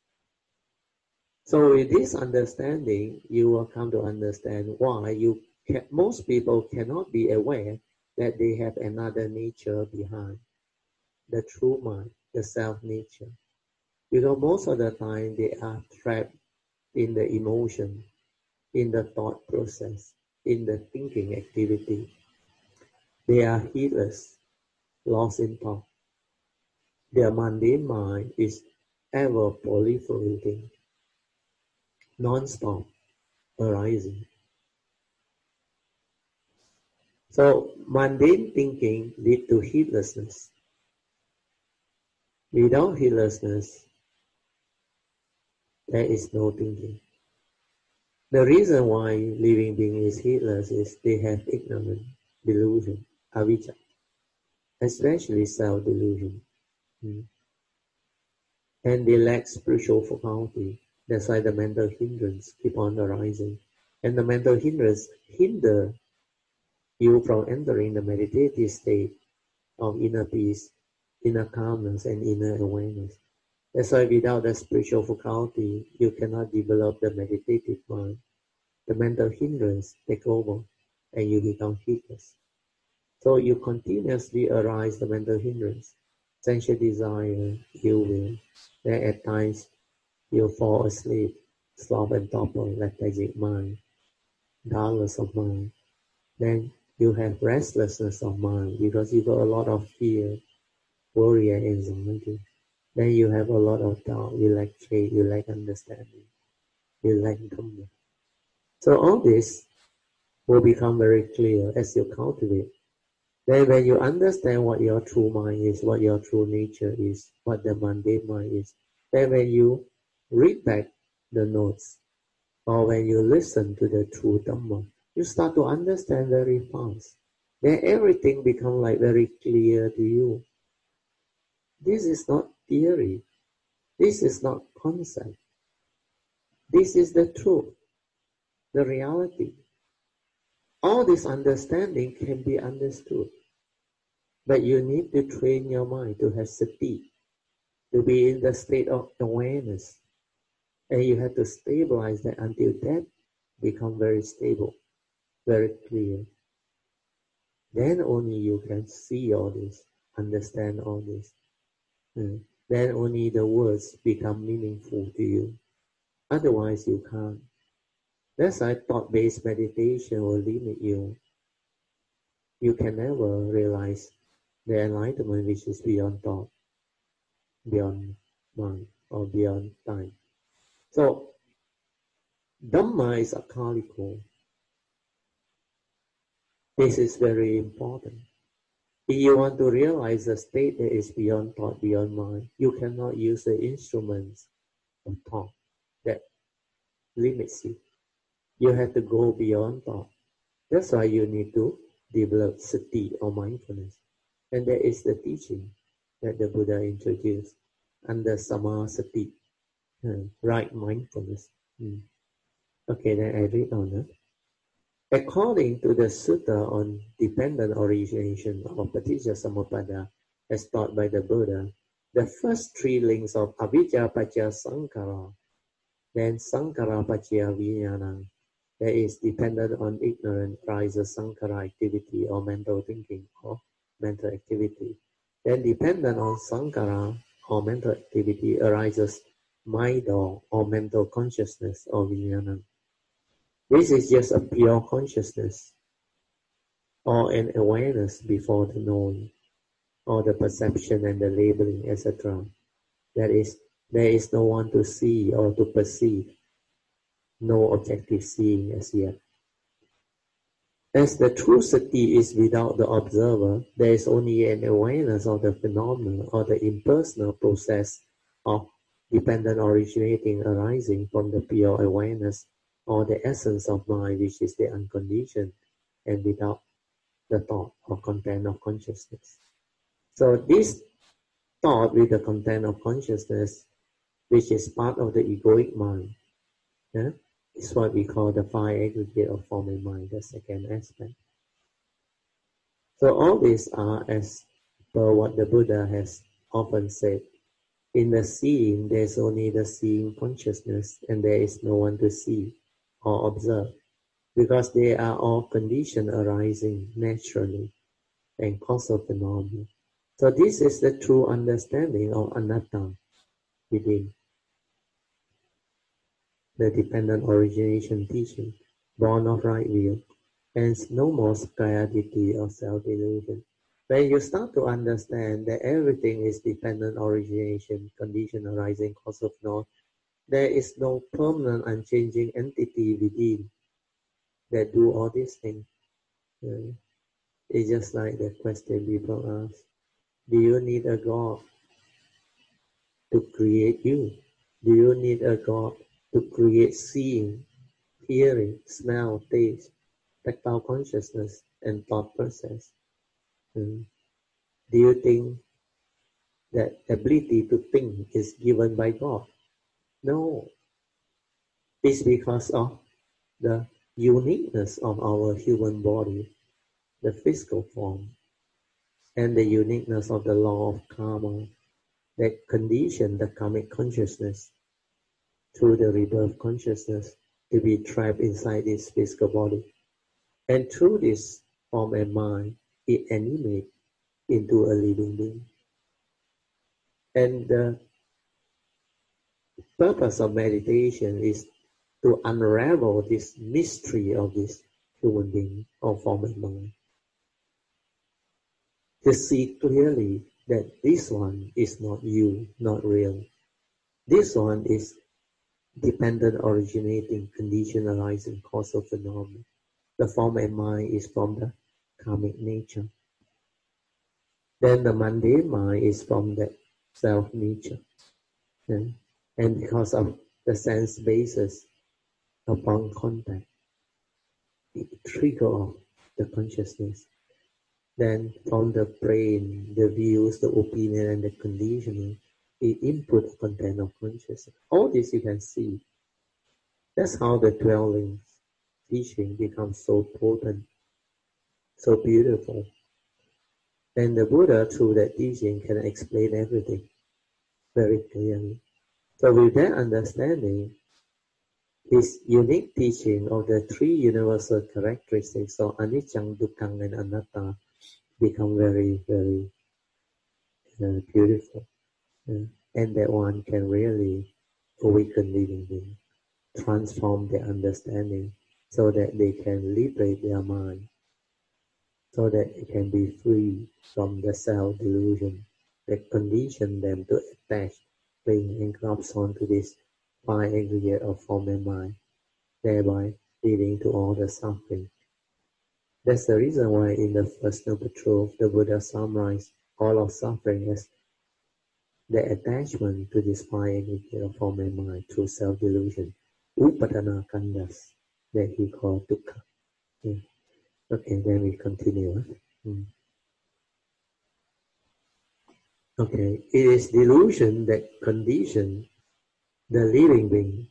S1: So with this understanding, you will come to understand why most people cannot be aware that they have another nature behind, the true mind, the self-nature. Because most of the time they are trapped in the emotion, in the thought process, in the thinking activity. They are heedless, lost in thought. Their mundane mind is ever proliferating, non-stop, arising. So mundane thinking leads to heedlessness. Without heedlessness, there is no thinking. The reason why living being is heedless is they have ignorance, delusion, avijja, especially self-delusion. and they lack spiritual faculty. That's why the mental hindrance keep on arising. And the mental hindrance hinder you from entering the meditative state of inner peace, inner calmness, and inner awareness. That's why without the spiritual faculty, you cannot develop the meditative mind. The mental hindrance take over, and you become heedless. So you continuously arise the mental hindrance, sensual desire, ill will. Then at times you fall asleep, sloth and torpor, lethargic mind, dullness of mind. Then you have restlessness of mind because you got a lot of fear, worry, and anxiety. Then you have a lot of doubt, you lack faith, you lack understanding, you lack Dhamma. So all this will become very clear as you cultivate. Then when you understand what your true mind is, what your true nature is, what the mundane mind is, then when you read back the notes, or when you listen to the true Dhamma, you start to understand very fast. Then everything becomes like very clear to you. This is not theory. This is not concept. This is the truth, the reality. All this understanding can be understood. But you need to train your mind to have sati, to be in the state of awareness. And you have to stabilize that until that becomes very stable, very clear. Then only you can see all this, understand all this. Then only the words become meaningful to you. Otherwise you can't. That's why thought-based meditation will limit you. You can never realize the enlightenment which is beyond thought, beyond mind, or beyond time. So, Dhamma is akaliko. This is very important. If you want to realize a state that is beyond thought, beyond mind, you cannot use the instruments of thought that limits you. You have to go beyond thought. That's why you need to develop sati or mindfulness. And that is the teaching that the Buddha introduced under samasati, right mindfulness. Okay, then I read on. According to the Sutta on dependent origination of Paticca as taught by the Buddha, the first three links of avijja paccaya sankhara, then sankhara paccaya vijnana, that is dependent on ignorance, rises sankhara activity or mental thinking or mental activity. Then dependent on sankhara or mental activity arises mind or mental consciousness or vijnana. This is just a pure consciousness or an awareness before the knowing or the perception and the labeling, etc. That is, there is no one to see or to perceive, no objective seeing as yet. As the true sati is without the observer, there is only an awareness of the phenomena or the impersonal process of dependent originating arising from the pure awareness or the essence of mind, which is the unconditioned and without the thought or content of consciousness. So this thought with the content of consciousness, which is part of the egoic mind, is what we call the five aggregate of form and mind, the second aspect. So all these are as per what the Buddha has often said. In the seeing, there is only the seeing consciousness, and there is no one to see or observe, because they are all conditions arising naturally and causal phenomena. So this is the true understanding of anatta within the dependent origination teaching, born of right view, hence no more skayaditi or self-delusion. When you start to understand that everything is dependent origination, condition arising, causal phenomena, there is no permanent unchanging entity within that do all these things. It's just like the question people ask, do you need a God to create you? Do you need a God to create seeing, hearing, smell, taste, tactile consciousness, and thought process? Do you think that ability to think is given by God. No, it's because of the uniqueness of our human body, the physical form, and the uniqueness of the law of karma that condition the karmic consciousness through the rebirth consciousness to be trapped inside this physical body. And through this form and mind, it animates into a living being. And the purpose of meditation is to unravel this mystery of this human being or form and mind. To see clearly that this one is not you, not real. This one is dependent, originating, condition, arising, causal phenomenon. The form and mind is from the karmic nature. Then the mundane mind is from the self nature. And because of the sense basis upon contact, it trigger off the consciousness. Then from the brain, the views, the opinion, and the conditioning, it input the content of consciousness. All this you can see. That's how the dwelling teaching becomes so potent, so beautiful. And the Buddha, through that teaching, can explain everything very clearly. So with that understanding, his unique teaching of the three universal characteristics of anicca, dukkha, and anatta become very, very beautiful. And that one can really awaken living beings, transform their understanding so that they can liberate their mind, so that they can be free from the self-delusion that condition them to attach, cling, and grasp onto this fine aggregate of form and mind, thereby leading to all the suffering. That's the reason why in the First Noble Truth, the Buddha summarized all of suffering as the attachment to this fine aggregate of form and mind through self-delusion, upadana khandhas, that he called dukkha. Okay, then we continue. Okay, it is delusion that conditions the living being.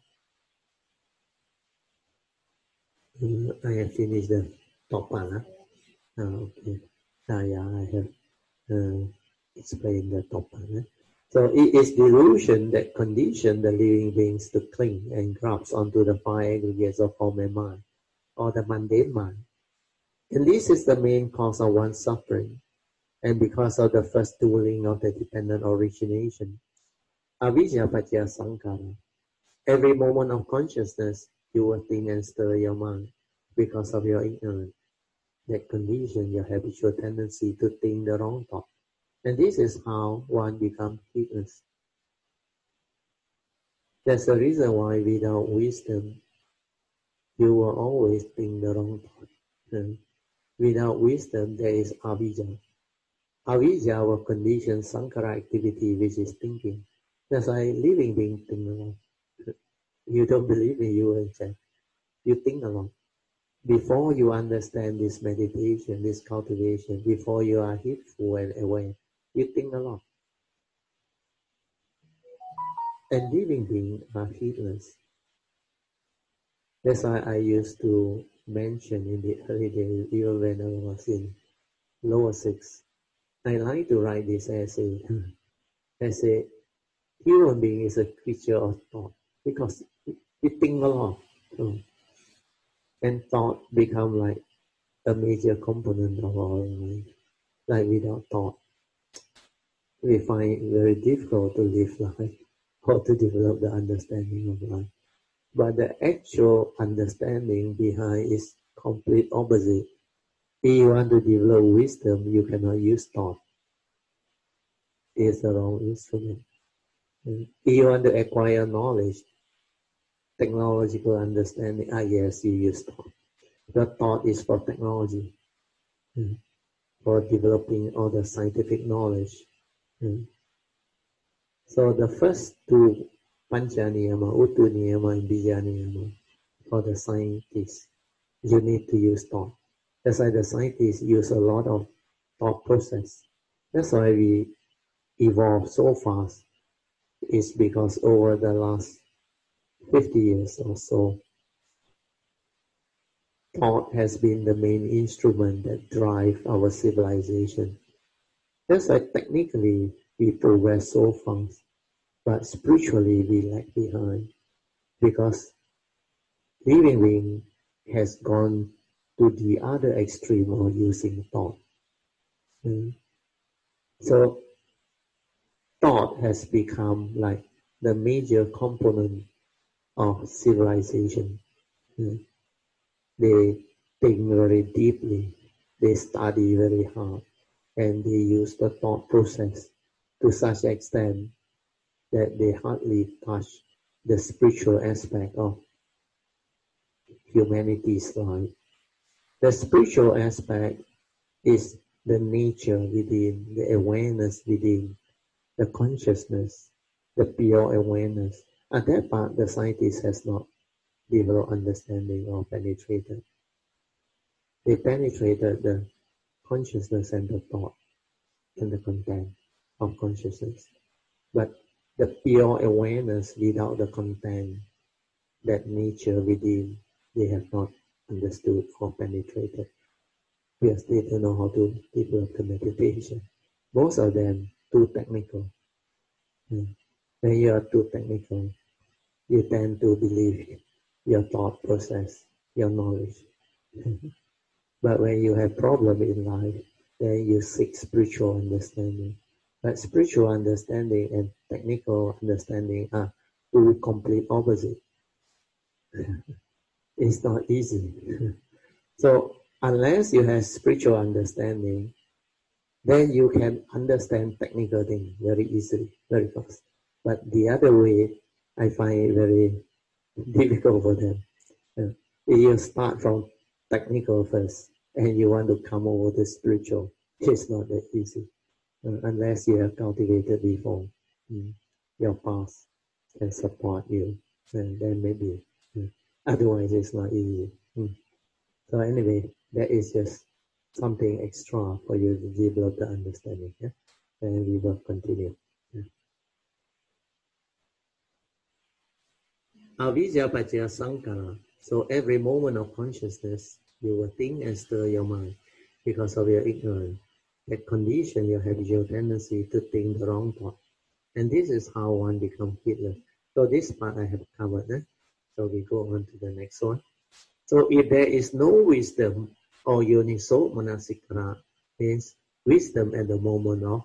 S1: I have finished the top part. Okay. Yeah, I have explained the top part. So it is delusion that conditions the living beings to cling and grasp onto the five aggregates of form and mind, or the mundane mind. And this is the main cause of one's suffering. And because of the first tooling of the dependent origination, avijja paccaya sankhara, every moment of consciousness, you will think and stir your mind because of your ignorance. That condition your habitual tendency to think the wrong thought. And this is how one becomes heedless. That's the reason why without wisdom, you will always think the wrong thought. And without wisdom, there is avijja. Avijja will condition sankhara activity, which is thinking. That's why living beings think a lot. You don't believe me, you will check. You think a lot. Before you understand this meditation, this cultivation, before you are heedful and aware, you think a lot. And living beings are heedless. That's why I used to mention in the early days, even when I was in lower six, I like to write this essay. As a human being is a creature of thought, because we think a lot. And thought become like a major component of our life. Like without thought, we find it very difficult to live life or to develop the understanding of life. But the actual understanding behind is complete opposite. If you want to develop wisdom, you cannot use thought. It's the wrong instrument. If you want to acquire knowledge, technological understanding, yes, you use thought. The thought is for technology, for developing all the scientific knowledge. So the first two, pancha niyama, uttu niyama, and bija niyama, for the scientists, you need to use thought. That's why the scientists use a lot of thought process. That's why we evolved so fast is because over the last 50 years or so, thought has been the main instrument that drives our civilization. That's why technically we progress so fast, but spiritually we lag behind because living being has gone to the other extreme of using thought. So thought has become like the major component of civilization. They think very deeply, they study very hard, and they use the thought process to such extent that they hardly touch the spiritual aspect of humanity's life. The spiritual aspect is the nature within, the awareness within, the consciousness, the pure awareness. At that part, the scientist has not developed understanding or penetrated. They penetrated the consciousness and the thought and the content of consciousness. But the pure awareness without the content, that nature within, they have not understood or penetrated. Because they don't know how to develop the meditation. Most of them too technical. When you are too technical, you tend to believe your thought process, your knowledge. But when you have problem in life, then you seek spiritual understanding. But spiritual understanding and technical understanding are two complete opposite. It's not easy. So unless you have spiritual understanding, then you can understand technical things very easily, very fast. But the other way, I find it very difficult for them. If you start from technical first and you want to come over to spiritual, it's not that easy unless you have cultivated before. Your past can support you, and then maybe. Otherwise, it's not easy. So anyway, that is just something extra for you to develop the understanding. Yeah? And we will continue. Avidya Pachaya Sankara. So every moment of consciousness, you will think and stir your mind because of your ignorance. That condition your habitual tendency to think the wrong thought. And this is how one becomes heedless. So this part I have covered. So we go on to the next one. So if there is no wisdom or yoniso manasikara, means wisdom at the moment of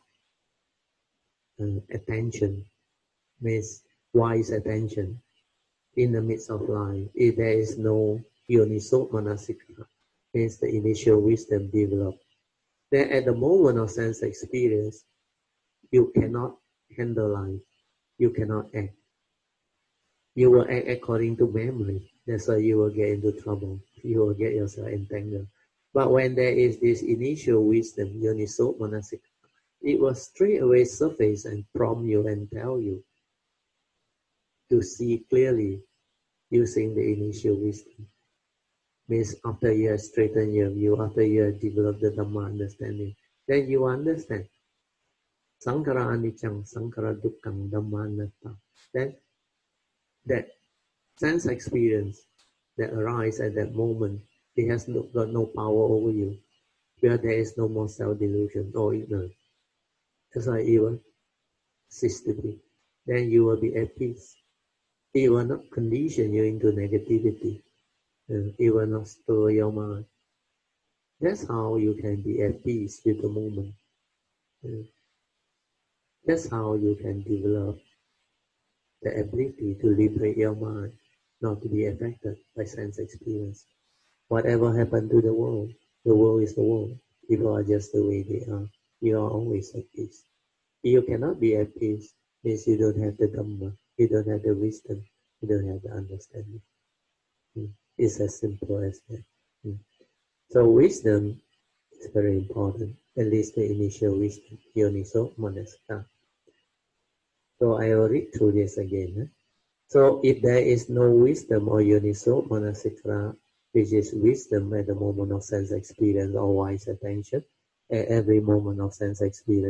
S1: attention, means wise attention in the midst of life. If there is no yoniso manasikara, means the initial wisdom developed, then at the moment of sense experience, you cannot handle life. You cannot act. You will act according to memory. That's why you will get into trouble. You will get yourself entangled. But when there is this initial wisdom, yoniso manasika, it will straight away surface and prompt you and tell you to see clearly using the initial wisdom. Means after you have straightened your view, after you have developed the Dhamma understanding, then you understand. Sankara anicang, sankara dukkang, Dhamma anatta. Then that sense experience that arises at that moment, it has got no power over you, where there is no more self-delusion or ignorance. That's why it will cease to be. Then you will be at peace. It will not condition you into negativity. It will not stir your mind. That's how you can be at peace with the moment. That's how you can develop the ability to liberate your mind, not to be affected by sense experience. Whatever happened to the world is the world. People are just the way they are. You are always at peace. You cannot be at peace means you don't have the Dhamma, you don't have the wisdom, you don't have the understanding. It's as simple as that. So wisdom is very important, at least the initial wisdom, yoniso manasika. So I will read through this again. So if there is no wisdom or yoniso manasika, which is wisdom at the moment of sense experience or wise attention, at every moment of sense experience,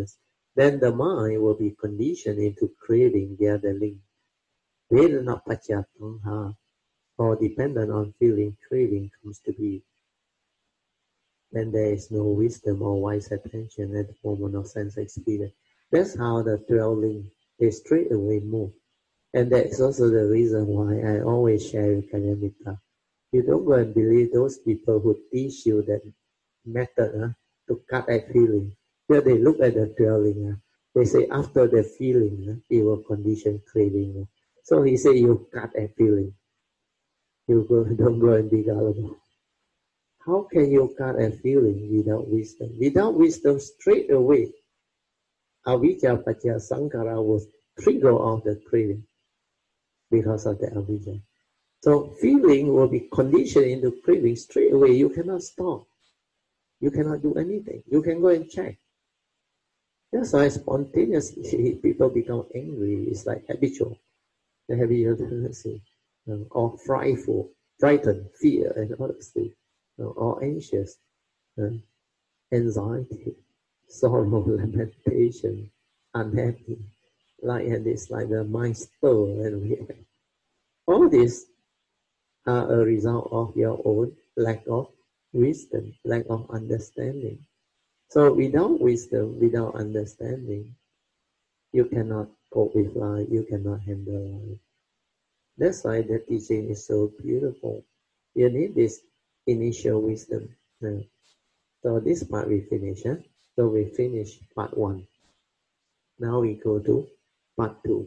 S1: then the mind will be conditioned into craving via the link. Vedana paccaya tanha, or dependent on feeling, craving comes to be. Then there is no wisdom or wise attention at the moment of sense experience. That's how the 12 links, they straight away move. And that is also the reason why I always share with Kalyamita. You don't go and believe those people who teach you that method to cut at feeling. Here they look at the 12 links. They say after the feeling, it will condition craving. So he say you cut at feeling. You don't go and be gullible. How can you cut a feeling without wisdom? Without wisdom, straight away, avijja paccaya sankhara will trigger off the craving because of the avijja. So feeling will be conditioned into craving straight away. You cannot stop. You cannot do anything. You can go and check. That's why spontaneously people become angry. It's like habitual. The habitual tendency. Or frightful, frightened, fear, and all those things. Or anxious, anxiety, sorrow, lamentation, unhappy, and it's like the mind stir and react. All these are a result of your own lack of wisdom, lack of understanding. So without wisdom, without understanding, you cannot cope with life, you cannot handle life. That's why the teaching is so beautiful. You need this initial wisdom. So this part we finish. So we finish part 1. Now we go to part 2.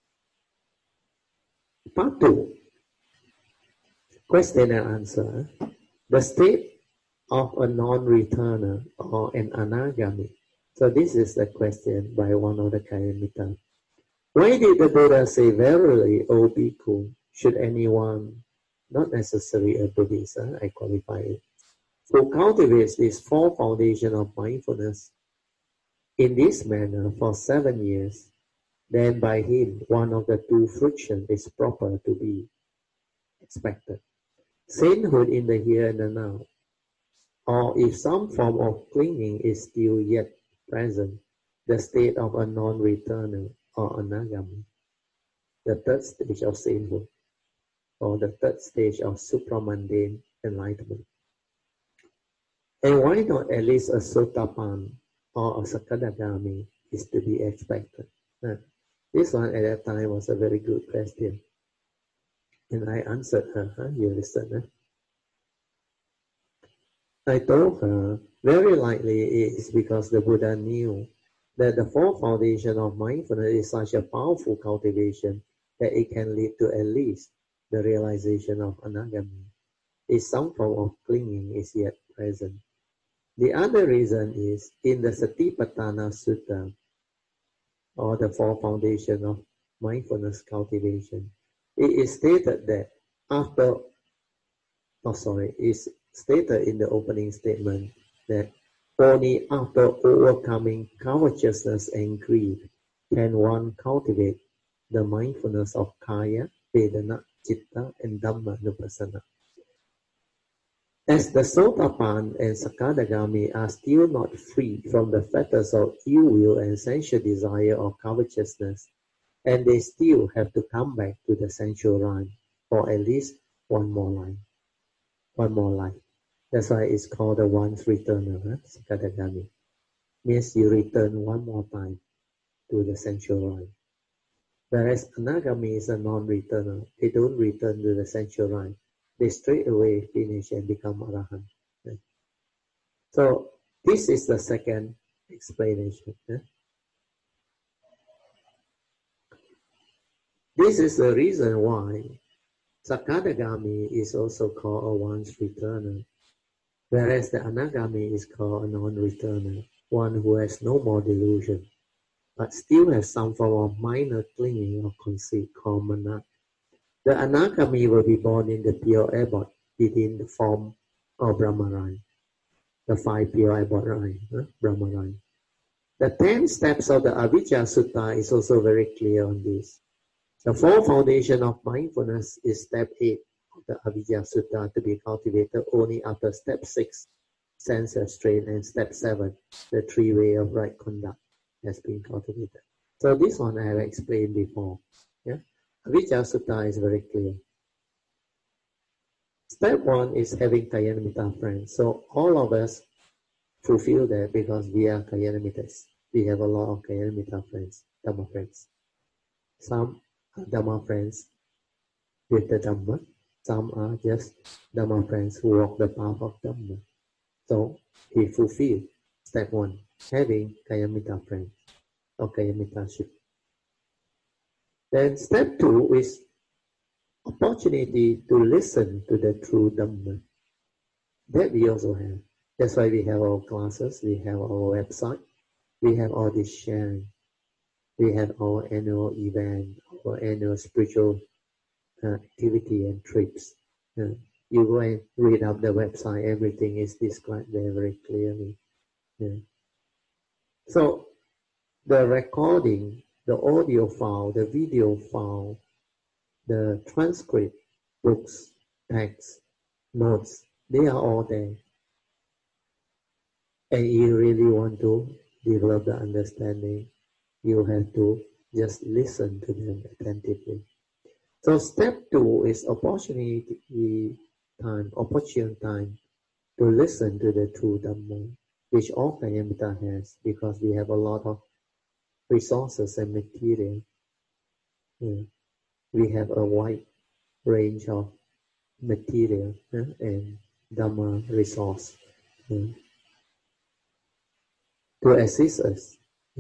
S1: Part 2. Question and answer. The state of a non-returner or an anagami. So this is a question by one of the Kalyamita. Why did the Buddha say, verily, O bhikkhu, should anyone, not necessarily a Buddhist, I qualify it, who cultivates this 4 foundation of mindfulness in this manner for 7 years, then by him one of the 2 frictions is proper to be expected. Sainthood in the here and the now, or if some form of clinging is still yet present, the state of a non-returner or anagami, the 3rd stage of sainthood, or the 3rd stage of supramundane enlightenment. And why not at least a sotapan or a sakadagami is to be expected? This one at that time was a very good question. And I answered her, you listen. I told her, very likely it is because the Buddha knew that the 4 foundation of mindfulness is such a powerful cultivation that it can lead to at least the realization of anagami, if some form of clinging is yet present. The other reason is in the Satipatthana Sutta, or the 4 foundation of mindfulness cultivation, it is stated that it's stated in the opening statement that only after overcoming covetousness and greed can one cultivate the mindfulness of kaya, vedana, citta, and dhamma nupassana. As the Sotapan and Sakadagami are still not free from the fetters of ill will and sensual desire or covetousness, and they still have to come back to the sensual line for at least one more life. That's why it's called the once returner, Sakadagami. Means you return one more time to the sensual line. Whereas Anagami is a non-returner. They don't return to the sensual line. They straight away finish and become Arahant. So this is the second explanation. This is the reason why Sakadagami is also called a once returner, whereas the Anagami is called a non-returner, one who has no more delusion, but still has some form of minor clinging or conceit called mana. The Anagami will be born in the pure abode within the form of Brahmarine, the 5 pure abode line, Brahmarine. The 10 steps of the Avijja Sutta is also very clear on this. The 4 foundation of mindfulness is step 8 of the Avijja Sutta to be cultivated only after step 6, sense restraint, and step 7, the 3 way of right conduct. has been cultivated. So this one I have explained before. Yeah, Avijja Sutta is very clear. Step one is having Kalyanamitta friends. So all of us fulfill that because we are Kalyanamitas. We have a lot of Kalyanamitta friends, Dhamma friends. Some are Dhamma friends with the Dhamma. Some are just Dhamma friends who walk the path of Dhamma. So he fulfilled step one, having Kalyanamitta friends or Kalyanamittaship. Then step two is opportunity to listen to the true Dhamma. That we also have. That's why we have our classes, we have our website, we have all this sharing. We have our annual event, our annual spiritual activity and trips. You go and read up the website, everything is described there very clearly. Yeah. So the recording, the audio file, the video file, the transcript, books, texts, notes, they are all there. And you really want to develop the understanding, you have to just listen to them attentively. So step two is opportune time to listen to the true Dhamma, which all Kalyanamitta has, because we have a lot of resources and material. We have a wide range of material and Dhamma resource to assist us.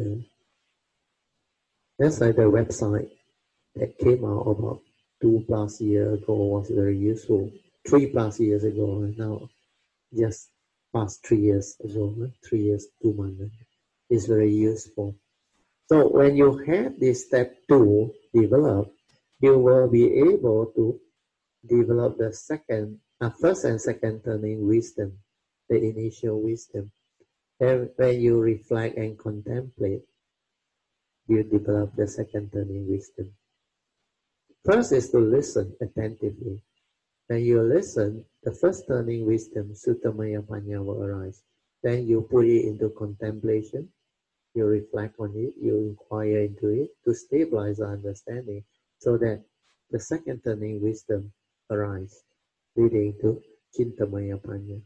S1: That's why the website that came out about 2+ years ago was very useful. 3+ years ago, and now just past 3 years ago, 3 years, 2 months, is very useful. So when you have this step two developed, you will be able to develop the first and second turning wisdom, the initial wisdom. And when you reflect and contemplate, you develop the second turning wisdom. First is to listen attentively. When you listen, the first turning wisdom, Suttamaya Panya, will arise. Then you put it into contemplation, you reflect on it, you inquire into it to stabilize the understanding so that the second turning wisdom arises, leading to Chintamaya Panya.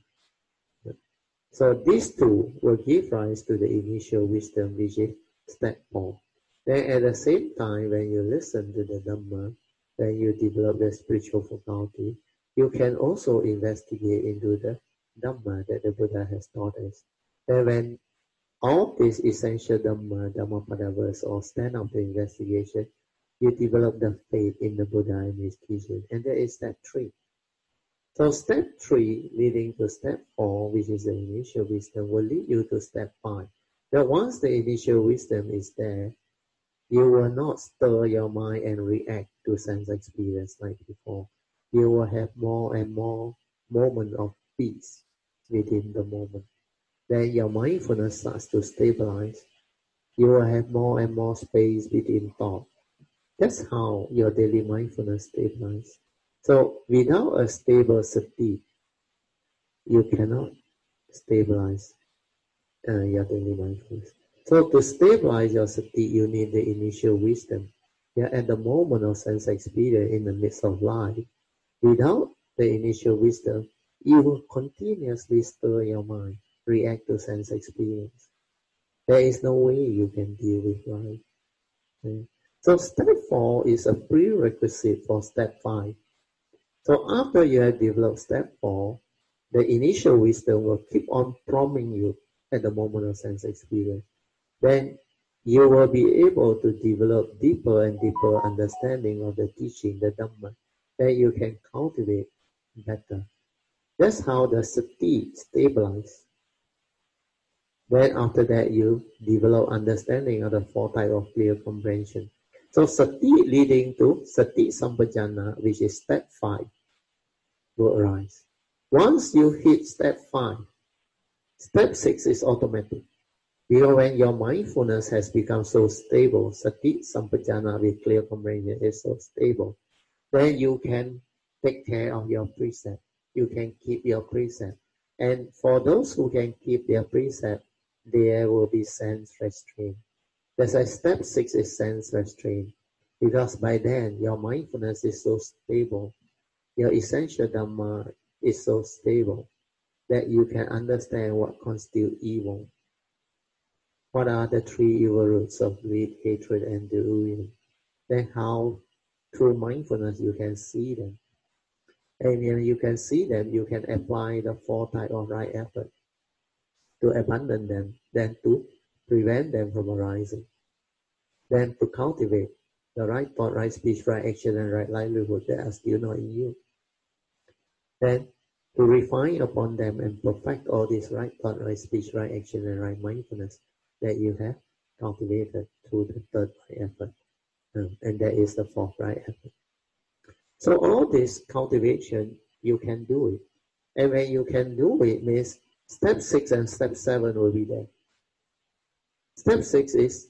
S1: So these two will give rise to the initial wisdom, which is step 4. Then at the same time, when you listen to the Dhamma, when you develop the spiritual faculty, you can also investigate into the Dhamma that the Buddha has taught us. And when all these essential Dhamma, Dhammapada verse, or stand up to investigation, you develop the faith in the Buddha and his teaching. And that is step 3. So step 3 leading to step 4, which is the initial wisdom, will lead you to step 5. Now once the initial wisdom is there, you will not stir your mind and react to sense experience like before. You will have more and more moments of peace within the moment. Then your mindfulness starts to stabilize. You will have more and more space within thought. That's how your daily mindfulness stabilizes. So without a stable sati, you cannot stabilize your daily mindfulness. So to stabilize your sati, you need the initial wisdom. Yeah, at the moment of sense experience in the midst of life, without the initial wisdom, you will continuously stir your mind, react to sense experience. There is no way you can deal with life. Okay? So step 4 is a prerequisite for step 5. So after you have developed step 4, the initial wisdom will keep on prompting you at the moment of sense experience. Then you will be able to develop deeper and deeper understanding of the teaching, the Dhamma, that you can cultivate better. That's how the sati stabilizes. Then after that, you develop understanding of the 4 types of clear comprehension. So sati leading to sati sampajana, which is step 5, will arise. Once you hit step 5, step 6 is automatic. Because when your mindfulness has become so stable, sati sampajana with clear comprehension is so stable, then you can take care of your precept. You can keep your precept. And for those who can keep their precept, there will be sense restraint. That's why step 6 is sense restraint, because by then your mindfulness is so stable, your essential Dhamma is so stable that you can understand what constitutes evil. What are the 3 evil roots of greed, hatred, and delusion? Then how, through mindfulness, you can see them. And when you can see them, you can apply the 4 types of right effort to abandon them, then to prevent them from arising, then to cultivate the right thought, right speech, right action, and right livelihood that are still not in you. Then to refine upon them and perfect all these right thought, right speech, right action, and right mindfulness that you have cultivated through the 3rd right effort. And that is the 4th right effort. So all this cultivation, you can do it. And when you can do it, means step 6 and step 7 will be there. Step 6 is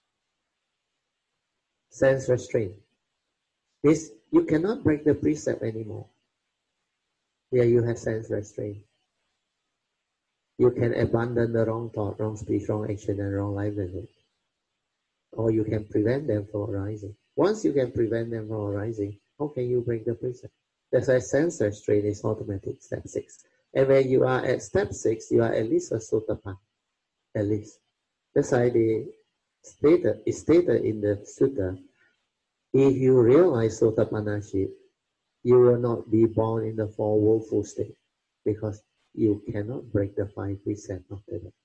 S1: sense restraint. Means you cannot break the precept anymore. There you have sense restraint. You can abandon the wrong thought, wrong speech, wrong action, and wrong livelihood. Or you can prevent them from arising. Once you can prevent them from arising, how can you break the precept? That's why sense restraint is automatic, step 6. And when you are at step 6, you are at least a Sotapanna. At least. That's why it's stated in the sutta, if you realize Sotapannaship, you will not be born in the 4 woeful state, because you cannot break the 5 precepts after that.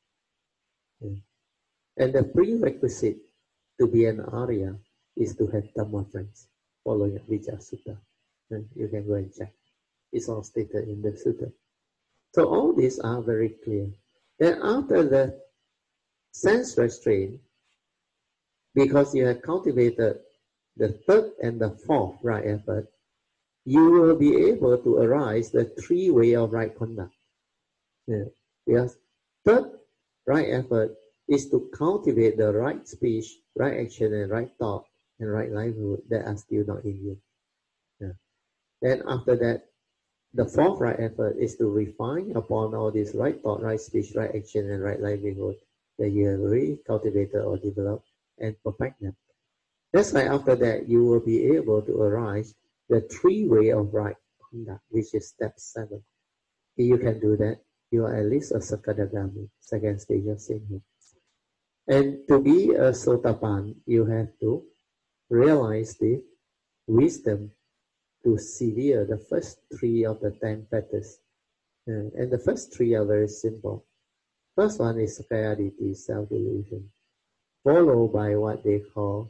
S1: And the prerequisite to be an Arya is to have Dhamma friends, following Vijaya Sutta. You can go and check. It's all stated in the sutta. So all these are very clear. Then after the sense restraint, because you have cultivated the 3rd and the 4th right effort, you will be able to arise the 3 way of right conduct. Because 3rd right effort is to cultivate the right speech, right action, and right thought, and right livelihood that are still not in you. Then after that, the 4th right effort is to refine upon all this right thought, right speech, right action, and right livelihood that you have already cultivated or developed, and perfect them. That's why after that, you will be able to arise the 3 way of right conduct, which is step 7. If you can do that, you are at least a Sakadagami, 2nd stage of sainthood. And to be a Sotapanna, you have to realize the wisdom to sever the first 3 of the 10 fetters. And the first 3 are very simple. First one is Sakayaditi, self-delusion, followed by what they call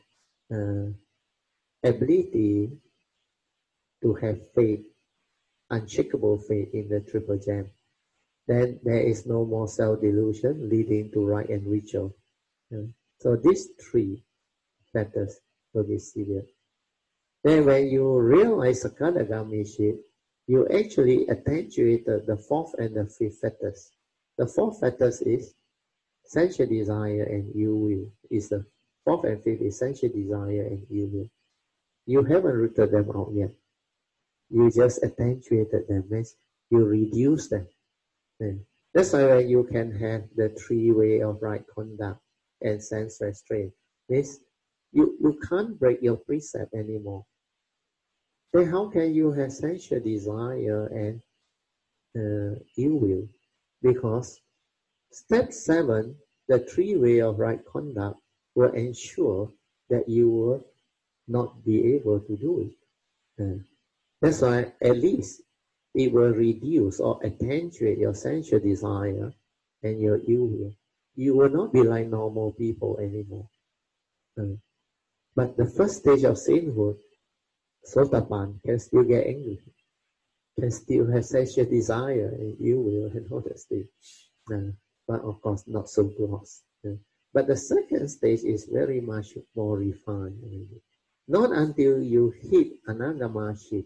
S1: ability to have faith, unshakable faith in the Triple Gem. Then there is no more self-delusion leading to right and ritual. So these 3 factors will be severe. Then when you realize Sakadagami-ship, you actually attenuated the 4th and the 5th factors. The 4th factors is sensual desire and ill will. Is the 4th and 5th is sensual desire and ill will. You haven't rooted them out yet. You just attenuated them, means you reduce them. That's why when you can have the 3 way of right conduct and sense restraint, means you can't break your precept anymore. Then how can you have sensual desire and ill will? Because step 7, the 3 way of right conduct, will ensure that you will not be able to do it. That's why at least it will reduce or attenuate your sensual desire and your ill will. You will not be like normal people anymore. But the first stage of sainthood, Sotapanna, can still get angry, can still have sensual desire and ill will and all that stage. But of course not so gross. But the second stage is very much more refined. Not until you hit Anagami-ship,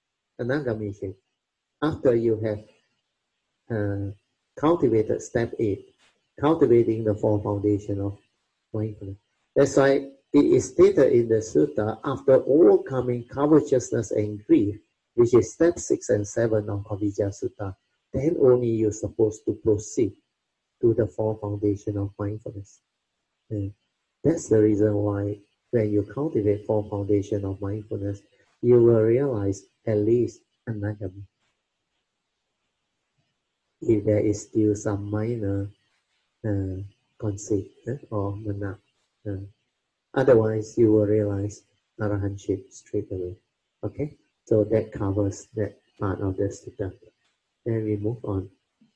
S1: after you have cultivated step 8, cultivating the 4 foundation of mindfulness. That's why it is stated in the sutta, after overcoming covetousness and grief, which is step 6 and 7 of Avijja Sutta, then only you're supposed to proceed to the 4 foundation of mindfulness. That's the reason why when you cultivate four foundations of mindfulness, you will realize at least anagami. If there is still some minor conceit or mana. Otherwise, you will realize arahantship straight away. Okay? So that covers that part of the sutta. Then we move on.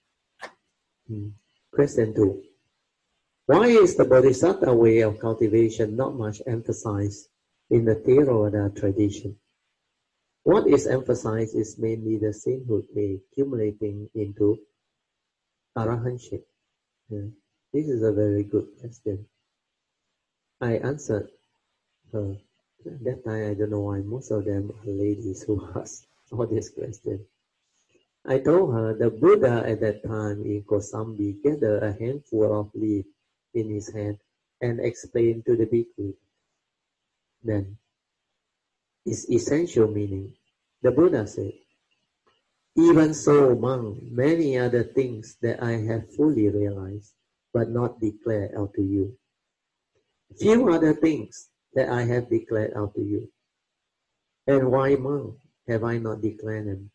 S1: Question 2. Why is the Bodhisattva way of cultivation not much emphasized in the Theravada tradition? What is emphasized is mainly the sainthood way, accumulating into arahantship. This is a very good question. I answered her. At that time, I don't know why most of them are ladies who ask all these questions. I told her the Buddha at that time in Kosambi gathered a handful of leaves in his hand and explained to the bhikkhu. Then, its essential meaning. The Buddha said, even so, monk, many other things that I have fully realized, but not declared out to you. Few other things that I have declared out to you. And why, monk, have I not declared them?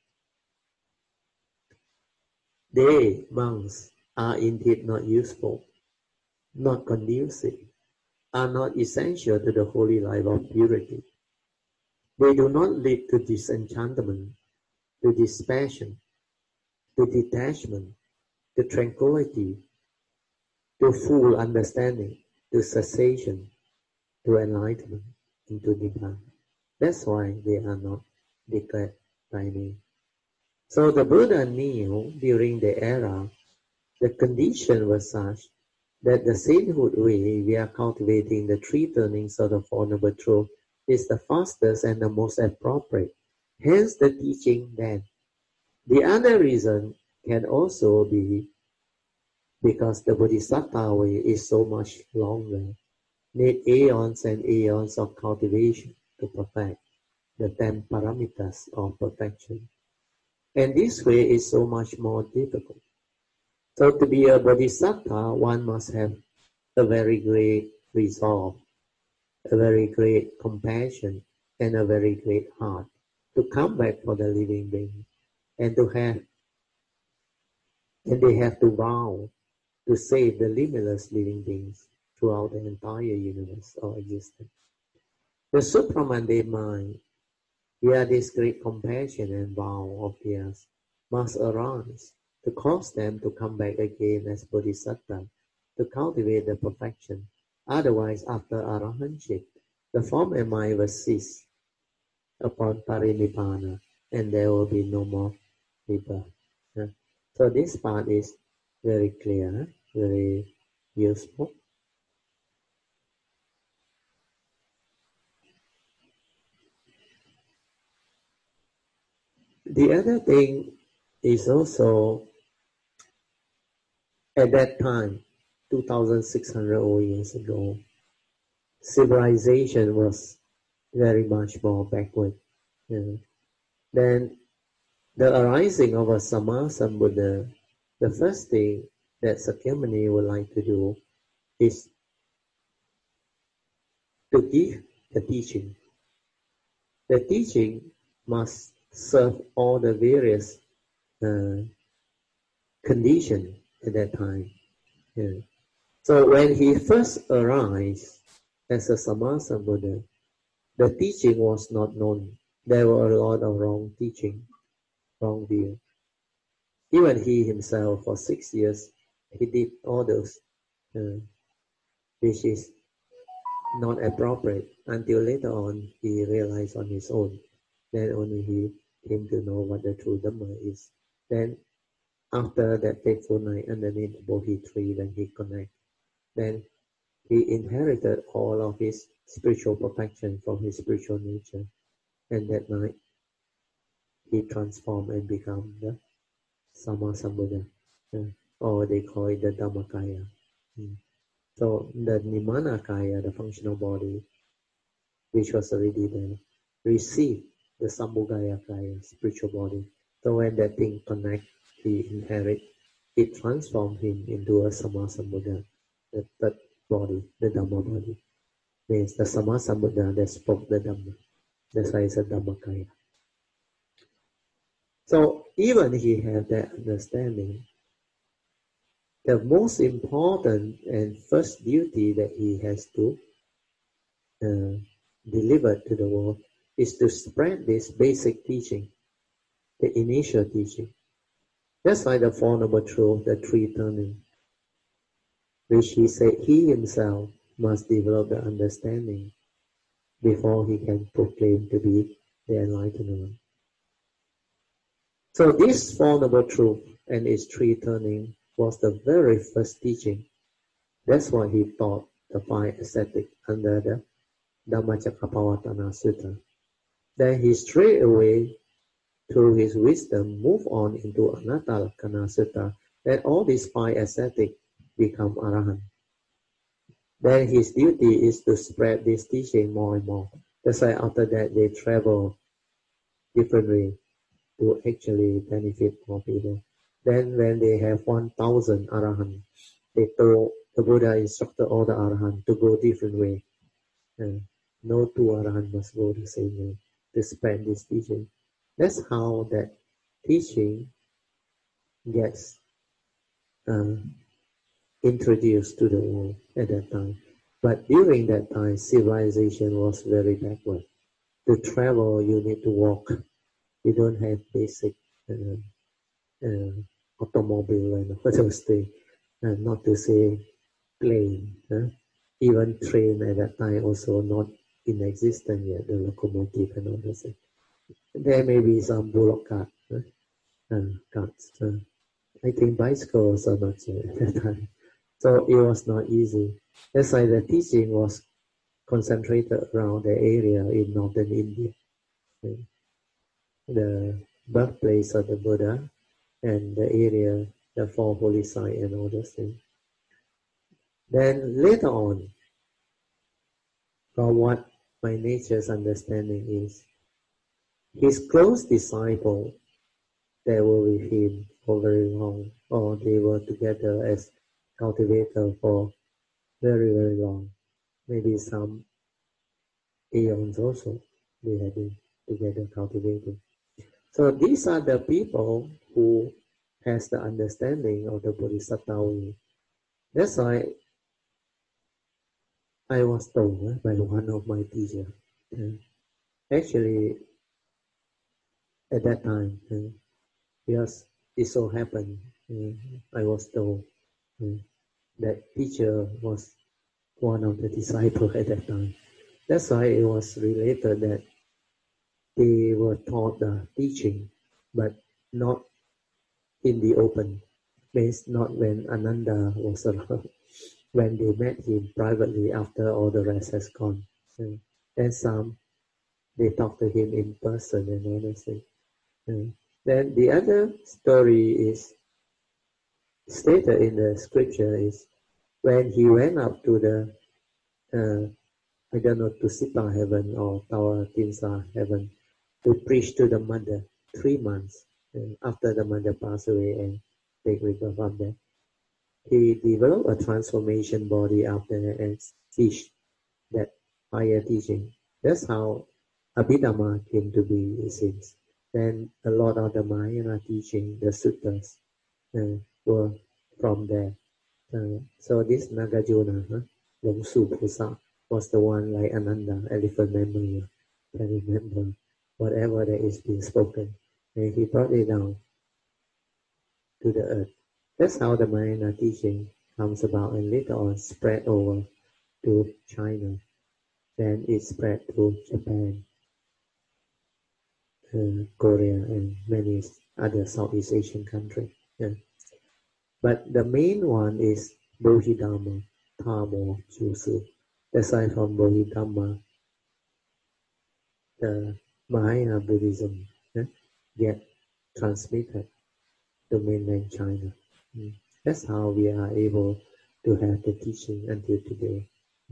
S1: They, monks, are indeed not useful, not conducive, are not essential to the holy life of purity. They do not lead to disenchantment, to dispassion, to detachment, to tranquility, to full understanding, to cessation, to enlightenment, and to Nibbana. That's why they are not declared by name. So the Buddha knew during the era, the condition was such that the sainthood way we are cultivating the three turnings of the Four Noble Truths is the fastest and the most appropriate. Hence the teaching then. The other reason can also be because the Bodhisattva way is so much longer, need aeons and aeons of cultivation to perfect the 10 paramitas of perfection. And this way is so much more difficult. So to be a Bodhisattva, one must have a very great resolve, a very great compassion, and a very great heart to come back for the living being, and they have to vow to save the limitless living beings throughout the entire universe or existence. The supramundane mind, via this great compassion and vow of theirs, must arise to cause them to come back again as Bodhisattva, to cultivate the perfection. Otherwise, after arahantship, the form and mind will cease upon parinibbana, and there will be no more rebirth. So this part is very clear, very useful. The other thing is also at that time, 2,600 old years ago, civilization was very much more backward. Then the arising of a Sammasambuddha, the first thing that Sakyamuni would like to do is to give the teaching. The teaching must serve all the various conditions at that time. So when he first arrived as a Sammasambuddha, the teaching was not known. There were a lot of wrong teaching, wrong view. Even he himself, for 6 years, he did all those, which is not appropriate, until later on he realized on his own. Then only he came to know what the true Dhamma is. Then after that fateful night underneath the Bodhi tree, when he connected, then he inherited all of his spiritual perfection from his spiritual nature. And that night, he transformed and became the Sammasambuddha, or they call it the Dhammakaya. So the Nibbana-kaya, the functional body, which was already there, received the Sambhogaya-kaya, spiritual body. So when that thing connects, he inherit, it transformed him into a Sammasambuddha, the third body, the Dhamma body. means the Sammasambuddha that spoke the Dhamma. That's why it's a Dhammakaya. So even he had that understanding, the most important and first duty that he has to deliver to the world is to spread this basic teaching, the initial teaching. That's why the Four Noble Truths, the three turning, which he said he himself must develop the understanding before he can proclaim to be the enlightened one. So this Four Noble Truths and its three turning was the very first teaching. That's why he taught the five ascetics under the Dhammacakkappavattana Sutta. Then he straight away, through his wisdom, moved on into Anattalakkana Sutta, that all these five ascetics become Arahant. Then his duty is to spread this teaching more and more. That's why after that they travel different ways to actually benefit more people. Then when they have 1,000 Arahant, they told the Buddha instructed all the Arahant to go different way. No two Arahant must go the same way to spread this teaching. That's how that teaching gets introduced to the world at that time. But during that time, civilization was very backward. To travel, you need to walk. You don't have basic automobile and all those things. Not to say plane. Even train at that time also not in existence yet, the locomotive and all those things. There may be some bullock cart, carts. I think bicycles are not yet at that time. So it was not easy. That's why the teaching was concentrated around the area in northern India. The birthplace of the Buddha and the area, the four holy sites and all those things. Then later on, from what my nature's understanding is, his close disciples that were with him for very long, or they were together as cultivators for very, very long. Maybe some aeons also they have been together cultivating. So these are the people who has the understanding of the Bodhisattva way. That's why I was told by one of my teachers. Actually, at that time, because it so happened, I was told that teacher was one of the disciples at that time. That's why it was related that they were taught the teaching, but not in the open. Means not when Ananda was around, when they met him privately after all the rest has gone. And some, they talk to him in person and all those things. Then the other story is stated in the scripture is when he went up to the I don't know, to Sita heaven or Tower Tinsa heaven to preach to the mother 3 months after the mother passed away and take rebirth from there. He developed a transformation body out there and teach that higher teaching. That's how Abhidhamma came to be, it seems. Then a lot of the Mahayana teaching, the suttas, were from there. So this Nagarjuna, Longsu Pusa, was the one like Ananda, elephant memory, can remember whatever that is being spoken. And he brought it down to the earth. That's how the Mahayana teaching comes about and later on spread over to China. Then it spread to Japan, Korea, and many other Southeast Asian countries. But the main one is Bodhidharma, Tamo Jusu. Aside from Bodhidharma, the Mahayana Buddhism get transmitted to mainland China. That's how we are able to have the teaching until today.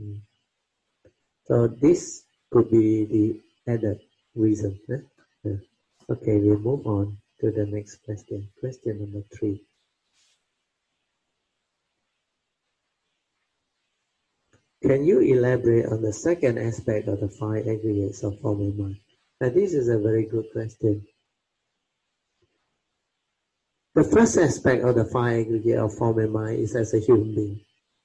S1: So this could be the added reason. Okay, we move on to the next question. Question number 3. Can you elaborate on the second aspect of the five aggregates of form and mind? Now, this is a very good question. The first aspect of the five aggregates of form and mind is as a human being.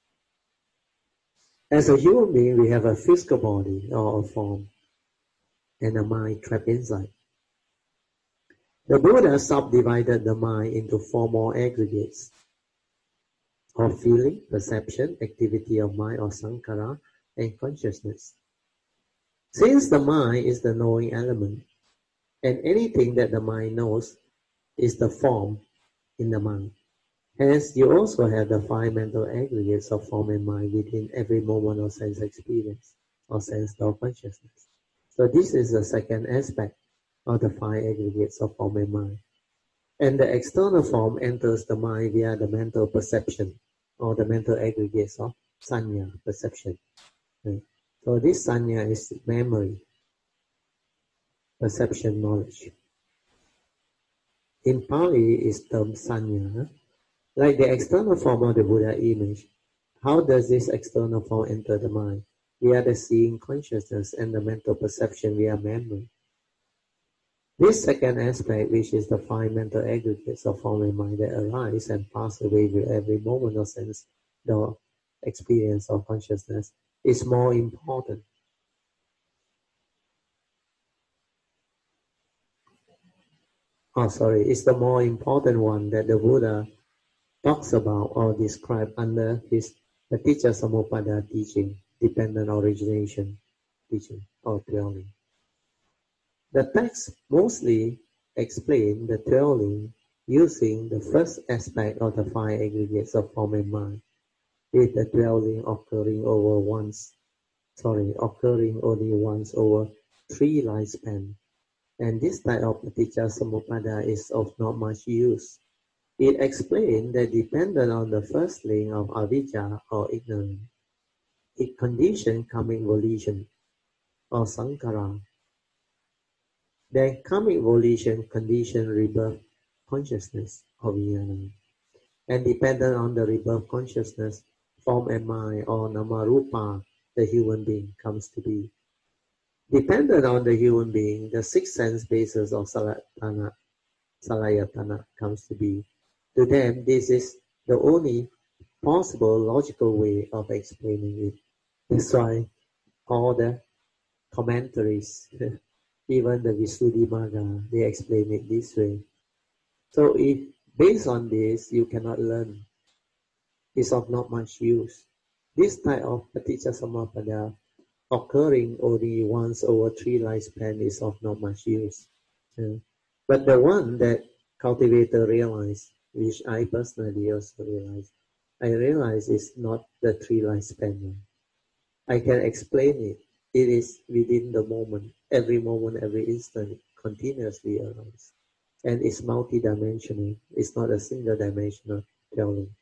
S1: As a human being, we have a physical body or a form and a mind trapped inside. The Buddha subdivided the mind into four more aggregates of feeling, perception, activity of mind or sankhara, and consciousness. Since the mind is the knowing element, and anything that the mind knows is the form in the mind. Hence, you also have the five mental aggregates of form and mind within every moment of sense experience or sense or consciousness. So this is the second aspect of the five aggregates of form and mind. And the external form enters the mind via the mental perception or the mental aggregates of sanya, perception. So this sanya is memory, perception, knowledge. In Pali is termed sanya. Like the external form of the Buddha image, how does this external form enter the mind? Via the seeing consciousness and the mental perception via memory. This second aspect, which is the five mental aggregates of form and mind that arise and pass away with every moment of sense, the experience of consciousness, is more important. It's the more important one that the Buddha talks about or described under his Paticca Samuppada teaching, dependent origination teaching or dwelling. The text mostly explain the dwelling using the first aspect of the five aggregates of form and mind, with the dwelling occurring only once over 3 lifespan. And this type of Paticca Samuppada is of not much use. It explains that dependent on the first link of avijja or ignorance, it conditions karmic volition or sankhara. Then karmic volition condition rebirth consciousness or vijnana. And dependent on the rebirth consciousness, form and mind or namarupa, the human being comes to be. Dependent on the human being, the six sense bases of salayatana comes to be. To them, this is the only possible logical way of explaining it. That's why all the commentaries, even the Visuddhimagga, they explain it this way. So if based on this, you cannot learn, it's of not much use. This type of Paticca Samuppada occurring only once over 3 lifespan is of not much use. But the one that cultivator realize, which I personally also realize is not the 3 lifespan. I can explain it. It is within the moment, every instant, continuously arises. And it's multidimensional. It's not a single dimensional telling.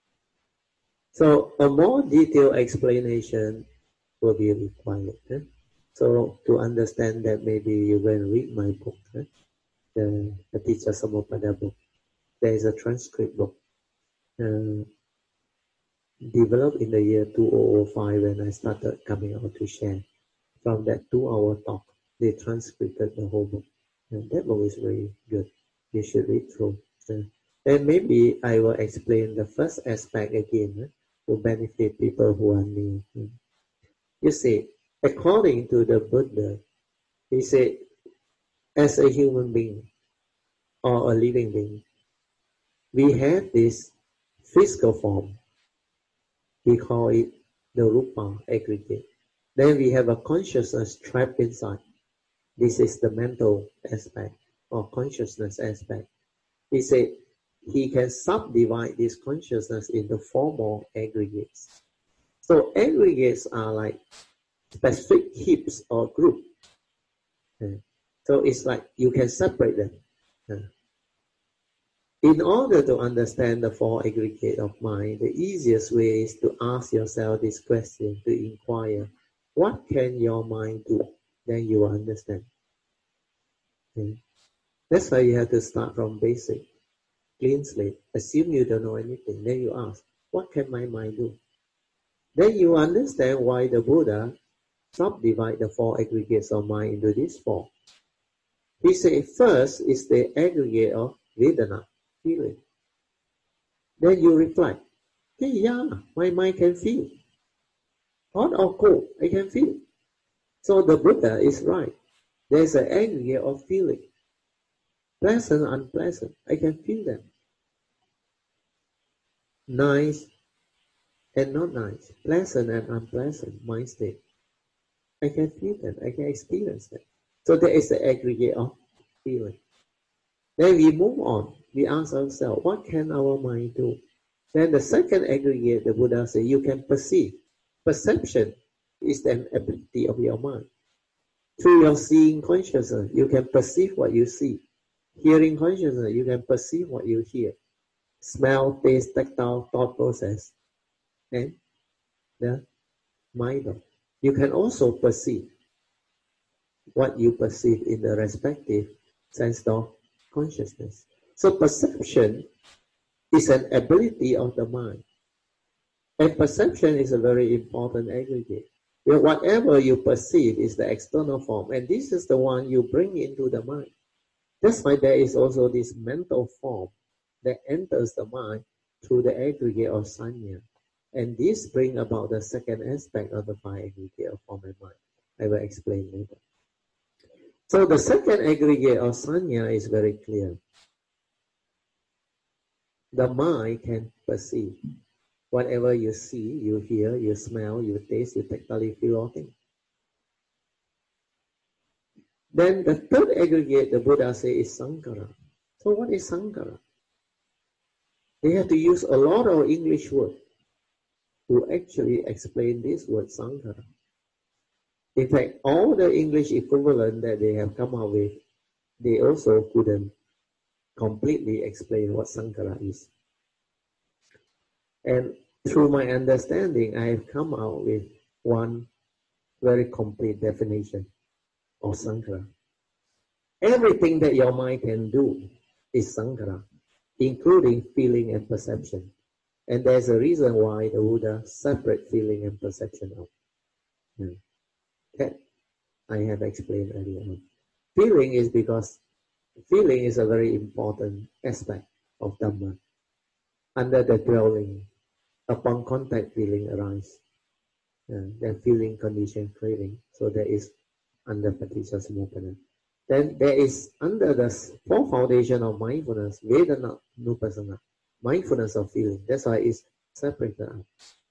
S1: So a more detailed explanation will be required. So to understand that, maybe you can read my book, the Paticca Samuppada book. There is a transcript book developed in the year 2005 when I started coming out to share. From that 2-hour talk, they transcribed the whole book. And that book is very good. You should read through. Then maybe I will explain the first aspect again to benefit people who are new. You see, according to the Buddha, he said, as a human being or a living being, we have this physical form. We call it the rupa aggregate. Then we have a consciousness trapped inside. This is the mental aspect or consciousness aspect. He said he can subdivide this consciousness into 4 more aggregates. So aggregates are like specific heaps or group. So it's like you can separate them. In order to understand the 4 aggregates of mind, the easiest way is to ask yourself this question, to inquire, what can your mind do? Then you will understand. That's why you have to start from basic, clean slate. Assume you don't know anything, then you ask, what can my mind do? Then you understand why the Buddha subdivide the four aggregates of mind into these four. He said first is the aggregate of Vedana, feeling. Then you reply, hey, yeah, my mind can feel. Hot or cold, I can feel. So the Buddha is right. There's an aggregate of feeling. Pleasant, unpleasant, I can feel them. Nice and not nice, pleasant and unpleasant mind state. I can feel them, I can experience them. So there is an aggregate of feeling. Then we move on. We ask ourselves, what can our mind do? Then the second aggregate, the Buddha said, you can perceive. Perception is an ability of your mind. Through your seeing consciousness, you can perceive what you see. Hearing consciousness, you can perceive what you hear. Smell, taste, tactile, thought process, and the mind. You can also perceive what you perceive in the respective sense of consciousness. So perception is an ability of the mind. And perception is a very important aggregate. Where whatever you perceive is the external form, and this is the one you bring into the mind. That's why there is also this mental form that enters the mind through the aggregate of sanya. And this brings about the second aspect of the five aggregate of form and mind. I will explain later. So the second aggregate of sanya is very clear. The mind can perceive. Whatever you see, you hear, you smell, you taste, you tactile feel all things. Then the third aggregate, the Buddha says, is sankhara. So what is sankhara? They have to use a lot of English words to actually explain this word sankhara. In fact, all the English equivalent that they have come up with, they also couldn't completely explain what sankhara is. And through my understanding, I have come out with one very complete definition of sankhara. Everything that your mind can do is sankhara, including feeling and perception. And there's a reason why the Buddha separate feeling and perception out. That I have explained earlier on. Feeling is because feeling is a very important aspect of Dhamma. Under the dwelling, upon contact, feeling arises. Then feeling, condition, craving. So there is under Paticcasamuppada. Then there is under the four foundation of mindfulness, Vedana Nupassana, mindfulness of feeling. That's why it's separated out.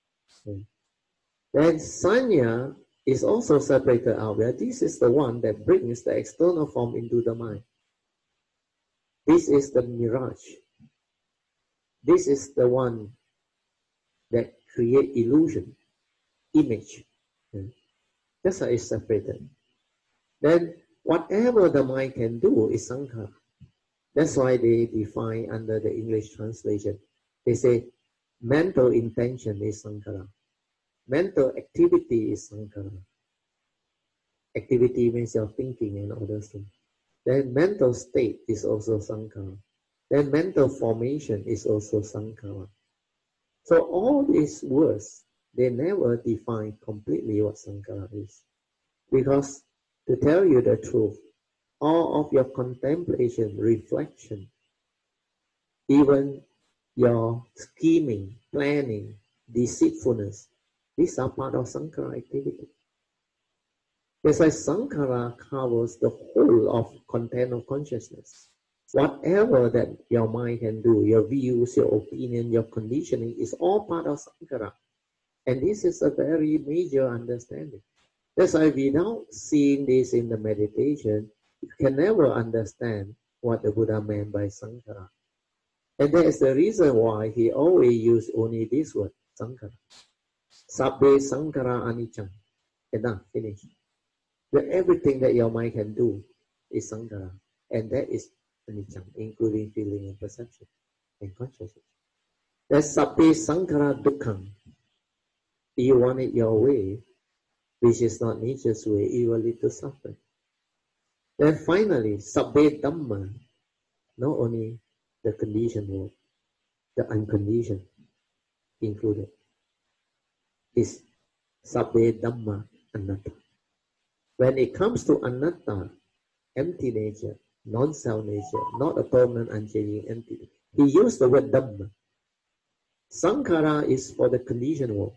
S1: Then Sanya is also separated out, where this is the one that brings the external form into the mind. This is the mirage. This is the one that creates illusion, image. That's why it's separated. Then whatever the mind can do is sankhara. That's why they define under the English translation. They say mental intention is sankhara. Mental activity is sankhara. Activity means your thinking and all those things. Then mental state is also sankhara. Then mental formation is also sankhara. So all these words, they never define completely what sankhara is. Because to tell you the truth, all of your contemplation, reflection, even your scheming, planning, deceitfulness, these are part of sankhara activity. That's why sankhara covers the whole of content of consciousness. Whatever that your mind can do, your views, your opinion, your conditioning, is all part of sankhara. And this is a very major understanding. That's why without seeing this in the meditation, you can never understand what the Buddha meant by sankhara. And that is the reason why he always used only this word, sankhara. Sabbe sankhara anicca. Enough, finish. That everything that your mind can do is sankhara. And that is anicca, including feeling and perception and consciousness. That's sabbe sankhara dukkham. You want it your way, which is not nature's way, it will lead to suffering. Then finally, sabbe dhamma, not only the conditioned world, the unconditioned included. is Sabbe Dhamma Anatta. When it comes to Anatta, empty nature, non-self nature, not a permanent unchanging entity, he used the word Dhamma. Sankhara is for the conditioned world.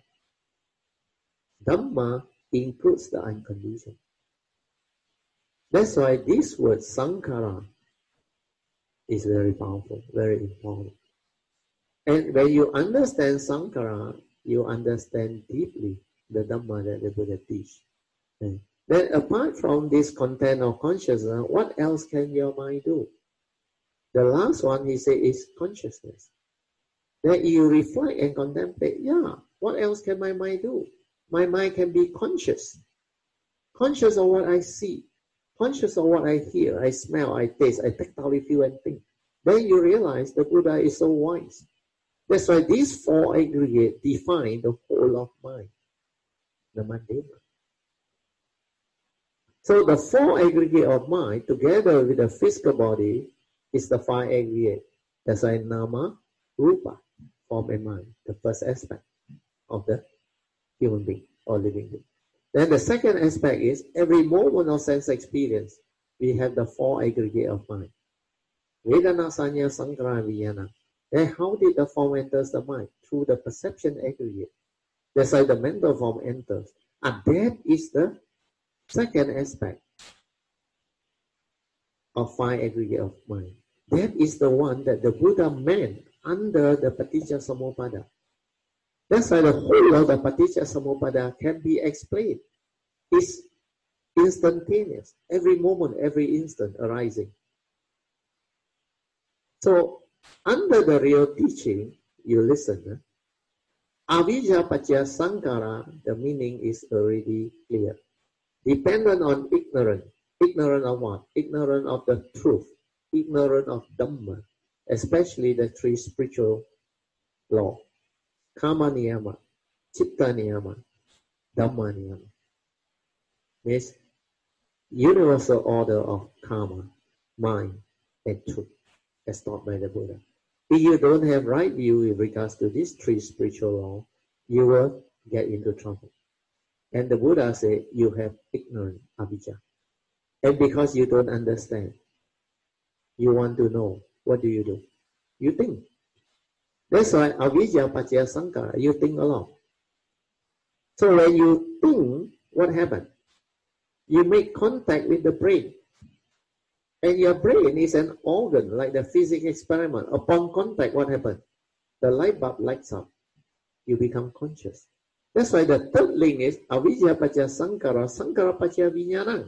S1: Dhamma includes the unconditioned. That's why this word Sankhara is very powerful, very important. And when you understand Sankhara, you understand deeply the Dhamma that the Buddha teach. And then apart from this content of consciousness, what else can your mind do? The last one he said is consciousness. Then you reflect and contemplate, yeah, what else can my mind do? My mind can be conscious. Conscious of what I see. Conscious of what I hear, I smell, I taste, I tactily feel and think. Then you realize the Buddha is so wise. That's why these four aggregates define the whole of mind, the Mandema. So the four aggregate of mind, together with the physical body, is the five aggregate. That's why Nama, Rupa, form and mind, the first aspect of the human being or living being. Then the second aspect is every moment of sense experience, we have the four aggregate of mind. Vedana, Sanya, Sankhara, Vijnana. Then how did the form enter the mind? Through the perception aggregate. That's why the mental form enters. And that is the second aspect of five aggregate of mind. That is the one that the Buddha meant under the Paticca Samuppada. That's why the whole of the Paticca Samuppada can be explained. It's instantaneous, every moment, every instant arising. So, under the real teaching, you listen. Avijja Paccaya Sankhara, the meaning is already clear. Dependent on ignorance. Ignorant of what? Ignorant of the truth. Ignorant of Dhamma, especially the three spiritual laws. Karma Niyama, Chitta Niyama, Dhamma Niyama. Means universal order of karma, mind, and truth, as taught by the Buddha. If you don't have right view in regards to these three spiritual laws, you will get into trouble. And the Buddha said, you have ignorant avijja. And because you don't understand, you want to know, what do? You think. That's why avijja paccaya sankhara, you think a lot. So when you think, what happens? You make contact with the brain. And your brain is an organ, like the physics experiment. Upon contact, what happens? The light bulb lights up. You become conscious. That's why the third link is avijja paccaya sankhara, sankhara paccaya vijnana.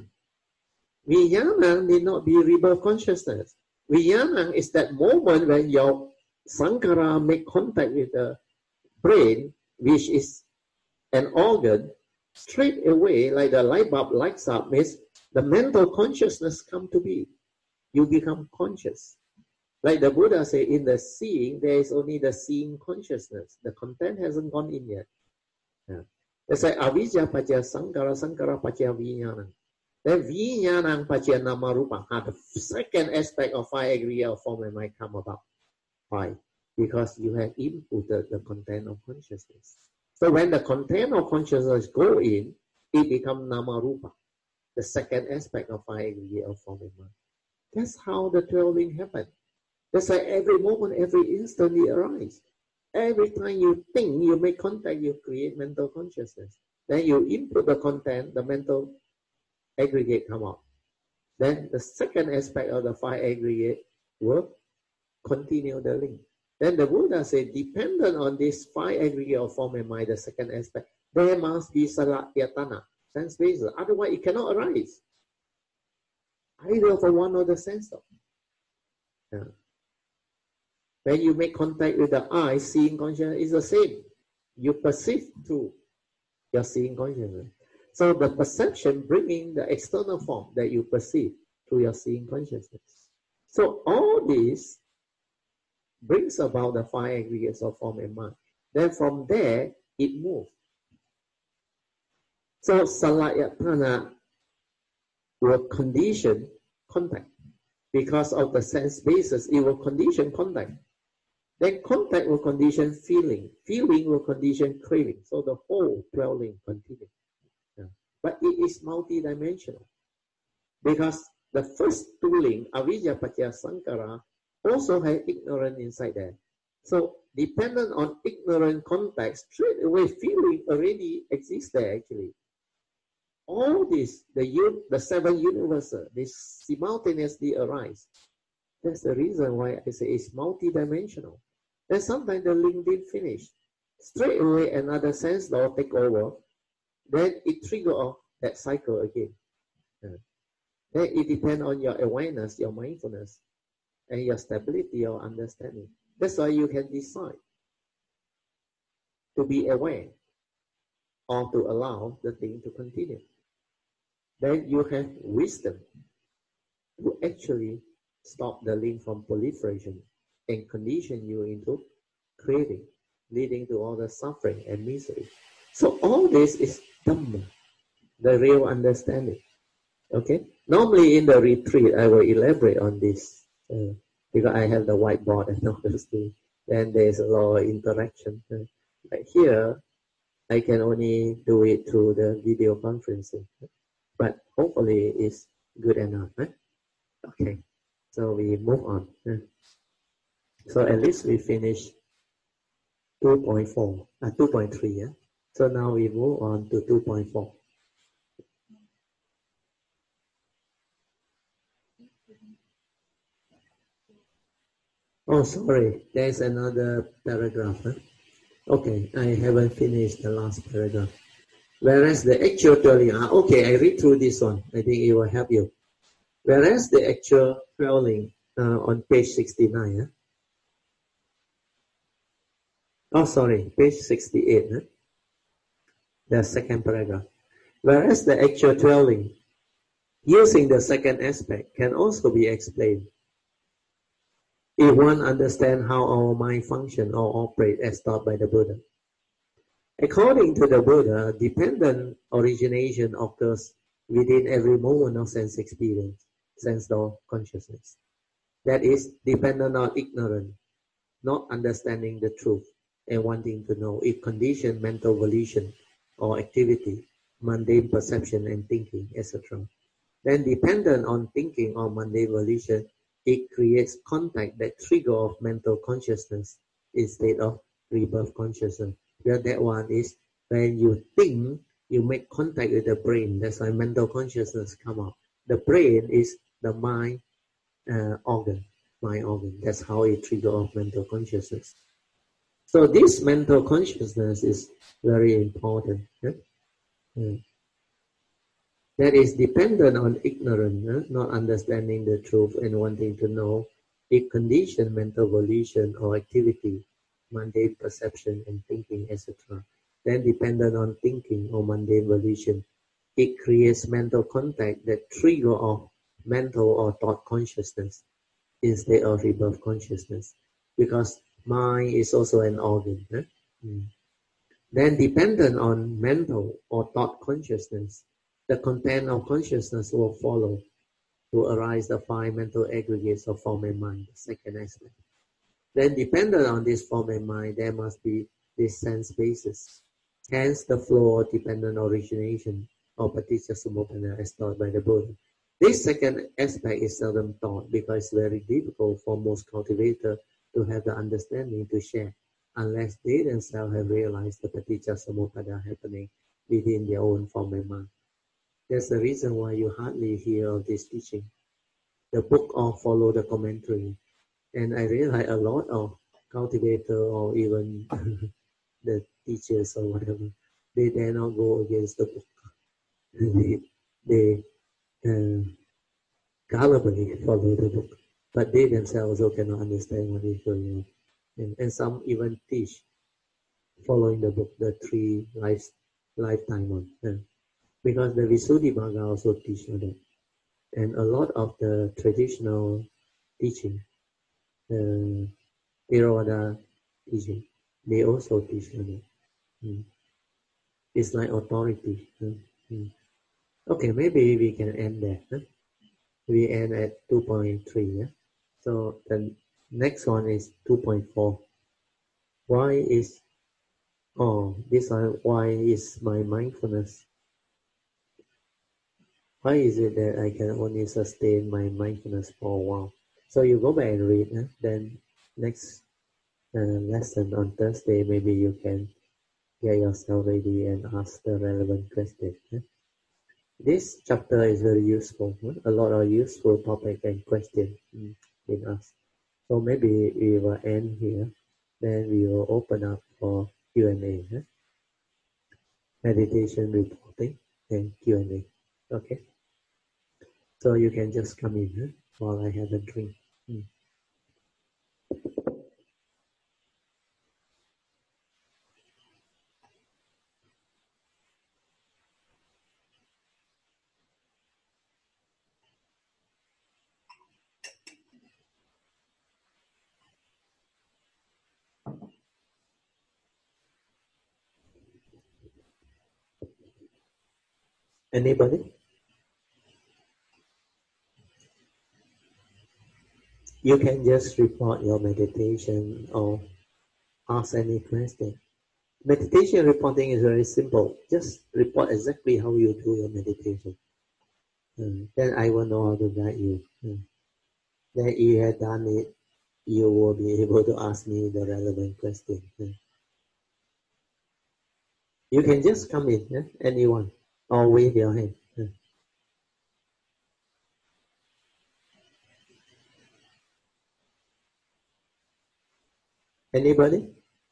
S1: Vijnana need not be rebirth consciousness. Vijnana is that moment when your sankhara make contact with the brain, which is an organ, straight away, like the light bulb lights up, means the mental consciousness come to be. You become conscious. Like the Buddha said, in the seeing, there is only the seeing consciousness. The content hasn't gone in yet. Yeah. That's why avijja paccaya sankhara, sankhara paccaya vijnana. Then vijnana paccaya nama rupa. The second aspect of five aggregate of form and mind come about. Why? Because you have inputted the content of consciousness. So when the content of consciousness go in, it becomes nama rupa, the second aspect of five aggregate of form and mind. That's how the 12 link happen. That's why every moment, every instant it arises. Every time you think, you make contact, you create mental consciousness. Then you input the content, the mental aggregate come out. Then the second aspect of the five aggregate will continue the link. Then the Buddha said, dependent on this five aggregate of form and mind, the second aspect, there must be salayatana, sense basis. Otherwise, it cannot arise. Either for one or the sense of. Yeah. When you make contact with the eye, seeing consciousness is the same. You perceive through your seeing consciousness. So the perception bringing the external form that you perceive through your seeing consciousness. So all this brings about the five aggregates of form and mind. Then from there, it moves. So salayatana will condition contact. Because of the sense basis, it will condition contact. Then contact will condition feeling. Feeling will condition craving. So the whole 12 link continue. Yeah. But it is multidimensional. Because the first two link, Avijja Paccaya Sankhara, also have ignorance inside there. So dependent on ignorant context, straight away feeling already exists there actually. All this, the seven universal, they simultaneously arise. That's the reason why I say it's multidimensional. Then sometimes the link didn't finish. Straight away another sense law take over. Then it trigger off that cycle again. Then it depends on your awareness, your mindfulness, and your stability, your understanding. That's why you can decide to be aware or to allow the thing to continue. Then you have wisdom to actually stop the link from proliferation and condition you into craving, leading to all the suffering and misery. So all this is Dhamma, the real understanding. Okay. Normally in the retreat, I will elaborate on this because I have the whiteboard and all those things. Then there's a lot of interaction. But here, I can only do it through the video conferencing. But hopefully it's good enough. Okay. So we move on. So at least we finish 2.4, 2.3. Yeah. So now we move on to 2.4. Oh, sorry. There's another paragraph. Okay, I haven't finished the last paragraph. Whereas the actual dwelling, okay, I read through this one. I think it will help you. Whereas the actual dwelling on page 69. Oh, sorry, page 68. The second paragraph. Whereas the actual dwelling, using the second aspect, can also be explained if one understands how our mind functions or operates as taught by the Buddha. According to the Buddha, dependent origination occurs within every moment of sense experience, sense law consciousness. That is, dependent on ignorance, not understanding the truth, and wanting to know. It conditions mental volition or activity, mundane perception and thinking, etc. Then dependent on thinking or mundane volition, it creates contact that trigger of mental consciousness instead of rebirth consciousness. Where that one is when you think, you make contact with the brain. That's why mental consciousness come out. The brain is the mind organ. That's how it trigger off mental consciousness. So this mental consciousness is very important. That is dependent on ignorance, not understanding the truth and wanting to know. It conditions mental volition or activity, mundane perception and thinking, etc. Then dependent on thinking or mundane volition, it creates mental contact that trigger off mental or thought consciousness instead of rebirth consciousness, because mind is also an organ. Then dependent on mental or thought consciousness, the content of consciousness will follow to arise the five mental aggregates of form and mind, the second aspect. Then dependent on this form and mind, there must be this sense basis. Hence the flow of dependent origination or paticca samuppada as taught by the Buddha. This second aspect is seldom taught because it's very difficult for most cultivators to have the understanding to share, unless they themselves have realized the paticca samuppada happening within their own form and mind. That's the reason why you hardly hear of this teaching. The book all follow the commentary. And I realize a lot of cultivators or even the teachers or whatever, they dare not go against the book. they gallantly follow the book, but they themselves also cannot understand what is going on. And some even teach following the book, the three lifetime one. Because the Visuddhimagga also teach on that. And a lot of the traditional teaching, the Theravada teaching, they also teach on it. It's like authority. Okay, maybe we can end there. We end at 2.3. So then Next one is 2.4. Why is why is my mindfulness? Why is it that I can only sustain my mindfulness for a while? So you go back and read, then next lesson on Thursday, maybe you can get yourself ready and ask the relevant question. This chapter is very useful. A lot of useful topic and questions in us. So maybe we will end here. Then we will open up for Q&A. Meditation reporting and Q&A. Okay. So you can just come in while I have a drink. Anybody? You can just report your meditation or ask any question. Meditation reporting is very simple. Just report exactly how you do your meditation. Then I will know how to guide you. Then you have done it, you will be able to ask me the relevant question. You can just come in, anyone, or wave your hand. Anybody?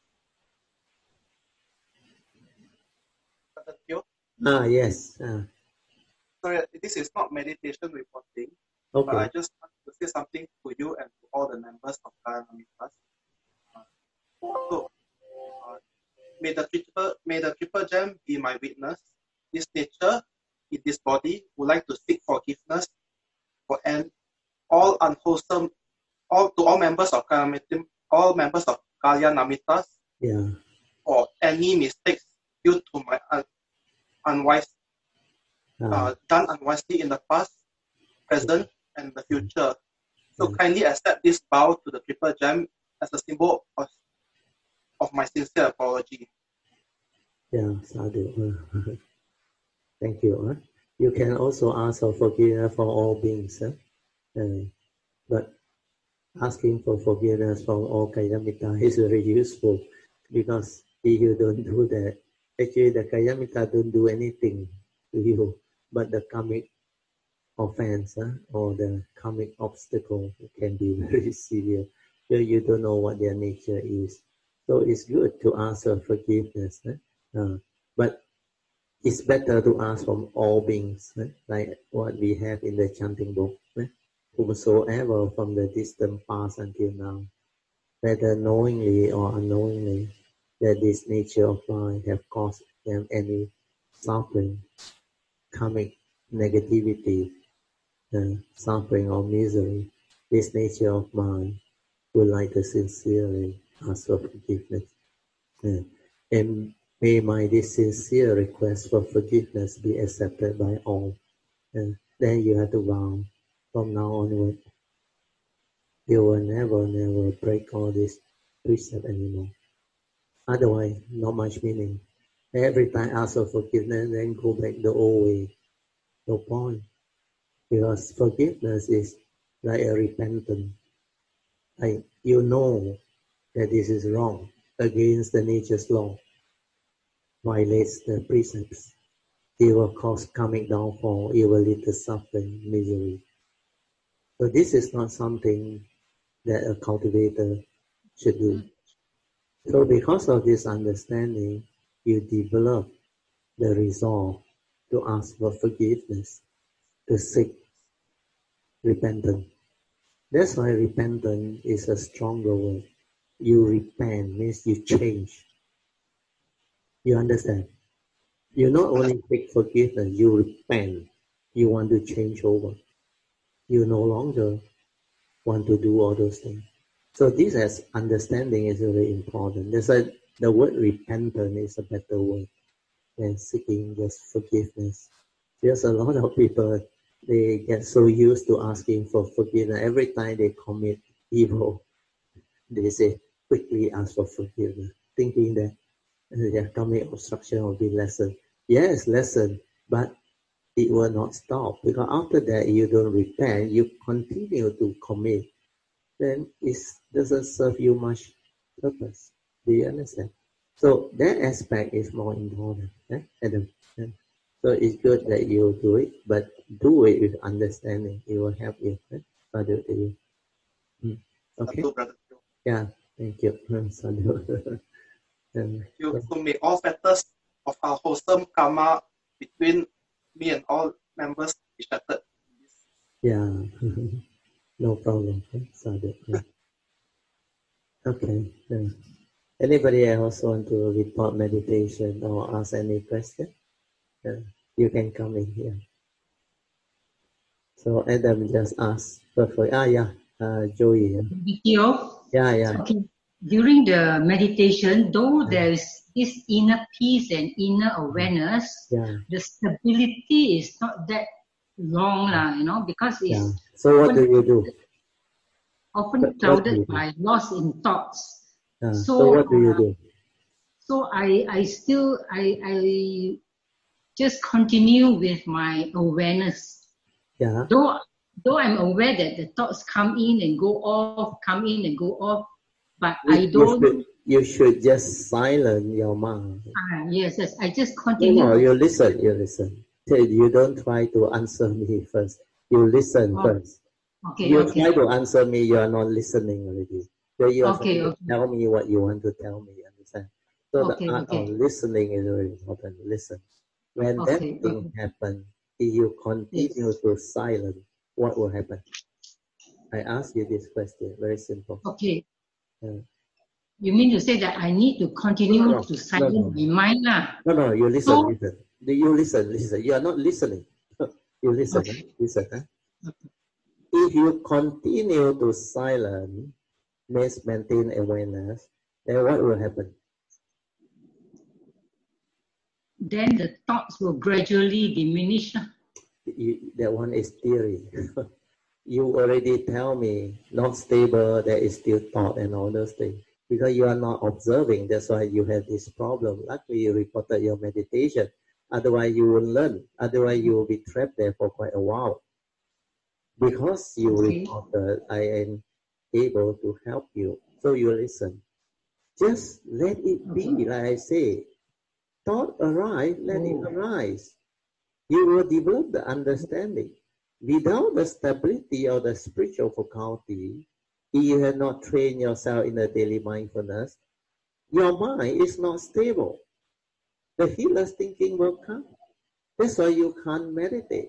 S1: Yes.
S2: Sorry, this is not meditation reporting,
S1: Okay.
S2: but I just want to say something to you and to all the members of Kayanamitas. So, may the triple gem be my witness. This nature, in this body, would like to seek forgiveness for all unwholesome, all members of Kalyanamitas, or any mistakes due to my unwise done unwisely in the past, present, and the future. So kindly accept this bow to the triple gem as a symbol of my sincere apology.
S1: Yeah, sadhu. Thank you. You can also ask for forgiveness for all beings. But asking for forgiveness from all Kayamita is very useful, because if you don't do that, actually the Kayamita don't do anything to you, but the karmic offense or the karmic obstacle can be very severe. So you don't know what their nature is. So it's good to ask for forgiveness, but it's better to ask from all beings, like what we have in the chanting book. Whomsoever from the distant past until now, whether knowingly or unknowingly, that this nature of mind have caused them any suffering, karmic negativity, suffering or misery, this nature of mind would like to sincerely ask for forgiveness. And may my this sincere request for forgiveness be accepted by all. Then you have to vow from now onward, you will never break all these precepts anymore. Otherwise, not much meaning. Every time ask for forgiveness, then go back the old way. No point. Because forgiveness is like a repentance. Like you know that this is wrong, against the nature's law, violates the precepts. It will cause karmic downfall, it will lead to suffering, misery. So this is not something that a cultivator should do. So because of this understanding, you develop the resolve to ask for forgiveness, to seek repentance. That's why repentance is a stronger word. You repent means you change. You understand? You not only seek forgiveness, you repent. You want to change over. You no longer want to do all those things. So this as understanding is very important. That's why the word repentance is a better word than seeking just forgiveness. There's a lot of people, they get so used to asking for forgiveness every time they commit evil. they say, quickly ask for forgiveness, thinking that their karmic obstruction will be lessened. Yes, lessened, but it will not stop, because after that you don't repent, you continue to commit, then it doesn't serve you much purpose. Do you understand? So that aspect is more important, Adam. So it's good that you do it, but do it with understanding. It will help you. Sadhu to you. Okay? Yeah, thank you. Sadhu.
S2: To make all factors of our wholesome karma between me and all members be shattered.
S1: Yeah, no problem. Sadhu. Okay. Anybody else want to report meditation or ask any question? You can come in here. So Adam just asked. Joey. Yeah.
S3: Okay. During the meditation, though there is this inner peace and inner awareness, the stability is not that long, because it's
S1: So what do you do?
S3: Often clouded by loss in thoughts.
S1: So what do you do?
S3: So I just continue with my awareness.
S1: Yeah.
S3: Though I'm aware that the thoughts come in and go off, but I don't.
S1: You should just silence your mind.
S3: Yes, I just continue.
S1: No, you listen. You don't try to answer me first. You listen first.
S3: Okay.
S1: You try to answer me, you are not listening already. So you have to tell me what you want to tell me, understand? So the art of listening is very important. Listen. When that thing happens, if you continue to silence, what will happen? I ask you this question, very simple.
S3: Okay. You mean to say that I need to continue to silence my mind?
S1: No, you listen. You listen. You are not listening. You listen. Listen. If you continue to silence, means maintain awareness, then what will happen?
S3: Then the thoughts will gradually diminish.
S1: That one is theory. You already tell me not stable, there is still thought and all those things. Because you are not observing, that's why you have this problem. Luckily you reported your meditation. Otherwise you will learn. Otherwise you will be trapped there for quite a while. Because you reported, I am able to help you. So you listen. Just let it be, like I say. Thought arise, let it arise. You will develop the understanding. Without the stability of the spiritual faculty, if you have not trained yourself in the daily mindfulness, your mind is not stable. The healer's thinking will come. That's why you can't meditate.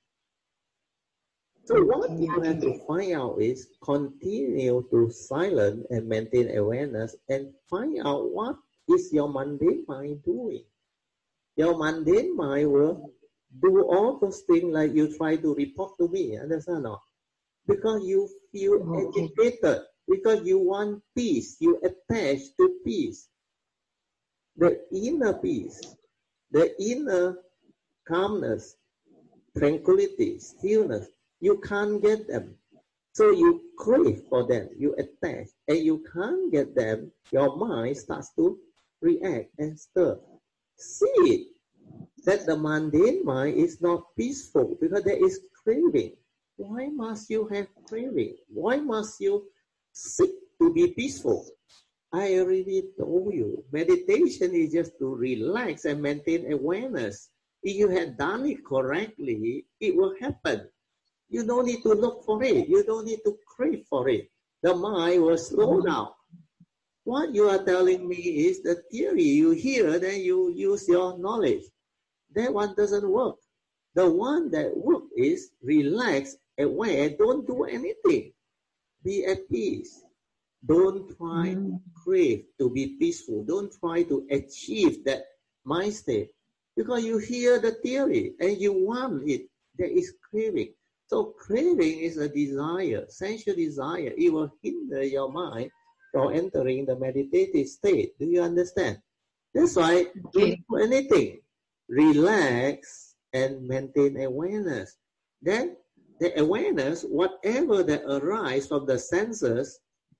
S1: So what you have to find out is continue to silence and maintain awareness and find out what is your mundane mind doing. Your mundane mind will do all those things like you try to report to me, understand or not? Because you feel agitated, because you want peace, you attach to peace. The inner peace, the inner calmness, tranquility, stillness, you can't get them. So you crave for them, you attach, and you can't get them, your mind starts to react and stir. See it, that the mundane mind is not peaceful because there is craving. Why must you have craving? Why must you seek to be peaceful? I already told you, meditation is just to relax and maintain awareness. If you had done it correctly, it will happen. You don't need to look for it. You don't need to crave for it. The mind will slow down. What you are telling me is the theory. You hear, then you use your knowledge. That one doesn't work. The one that works is relax, aware, don't do anything. Be at peace. Don't try to crave to be peaceful. Don't try to achieve that mind state. Because you hear the theory and you want it. There is craving. So craving is a desire, sensual desire. It will hinder your mind from entering the meditative state. Do you understand? That's why don't do anything. Relax and maintain awareness. Then the awareness, whatever that arises from the senses,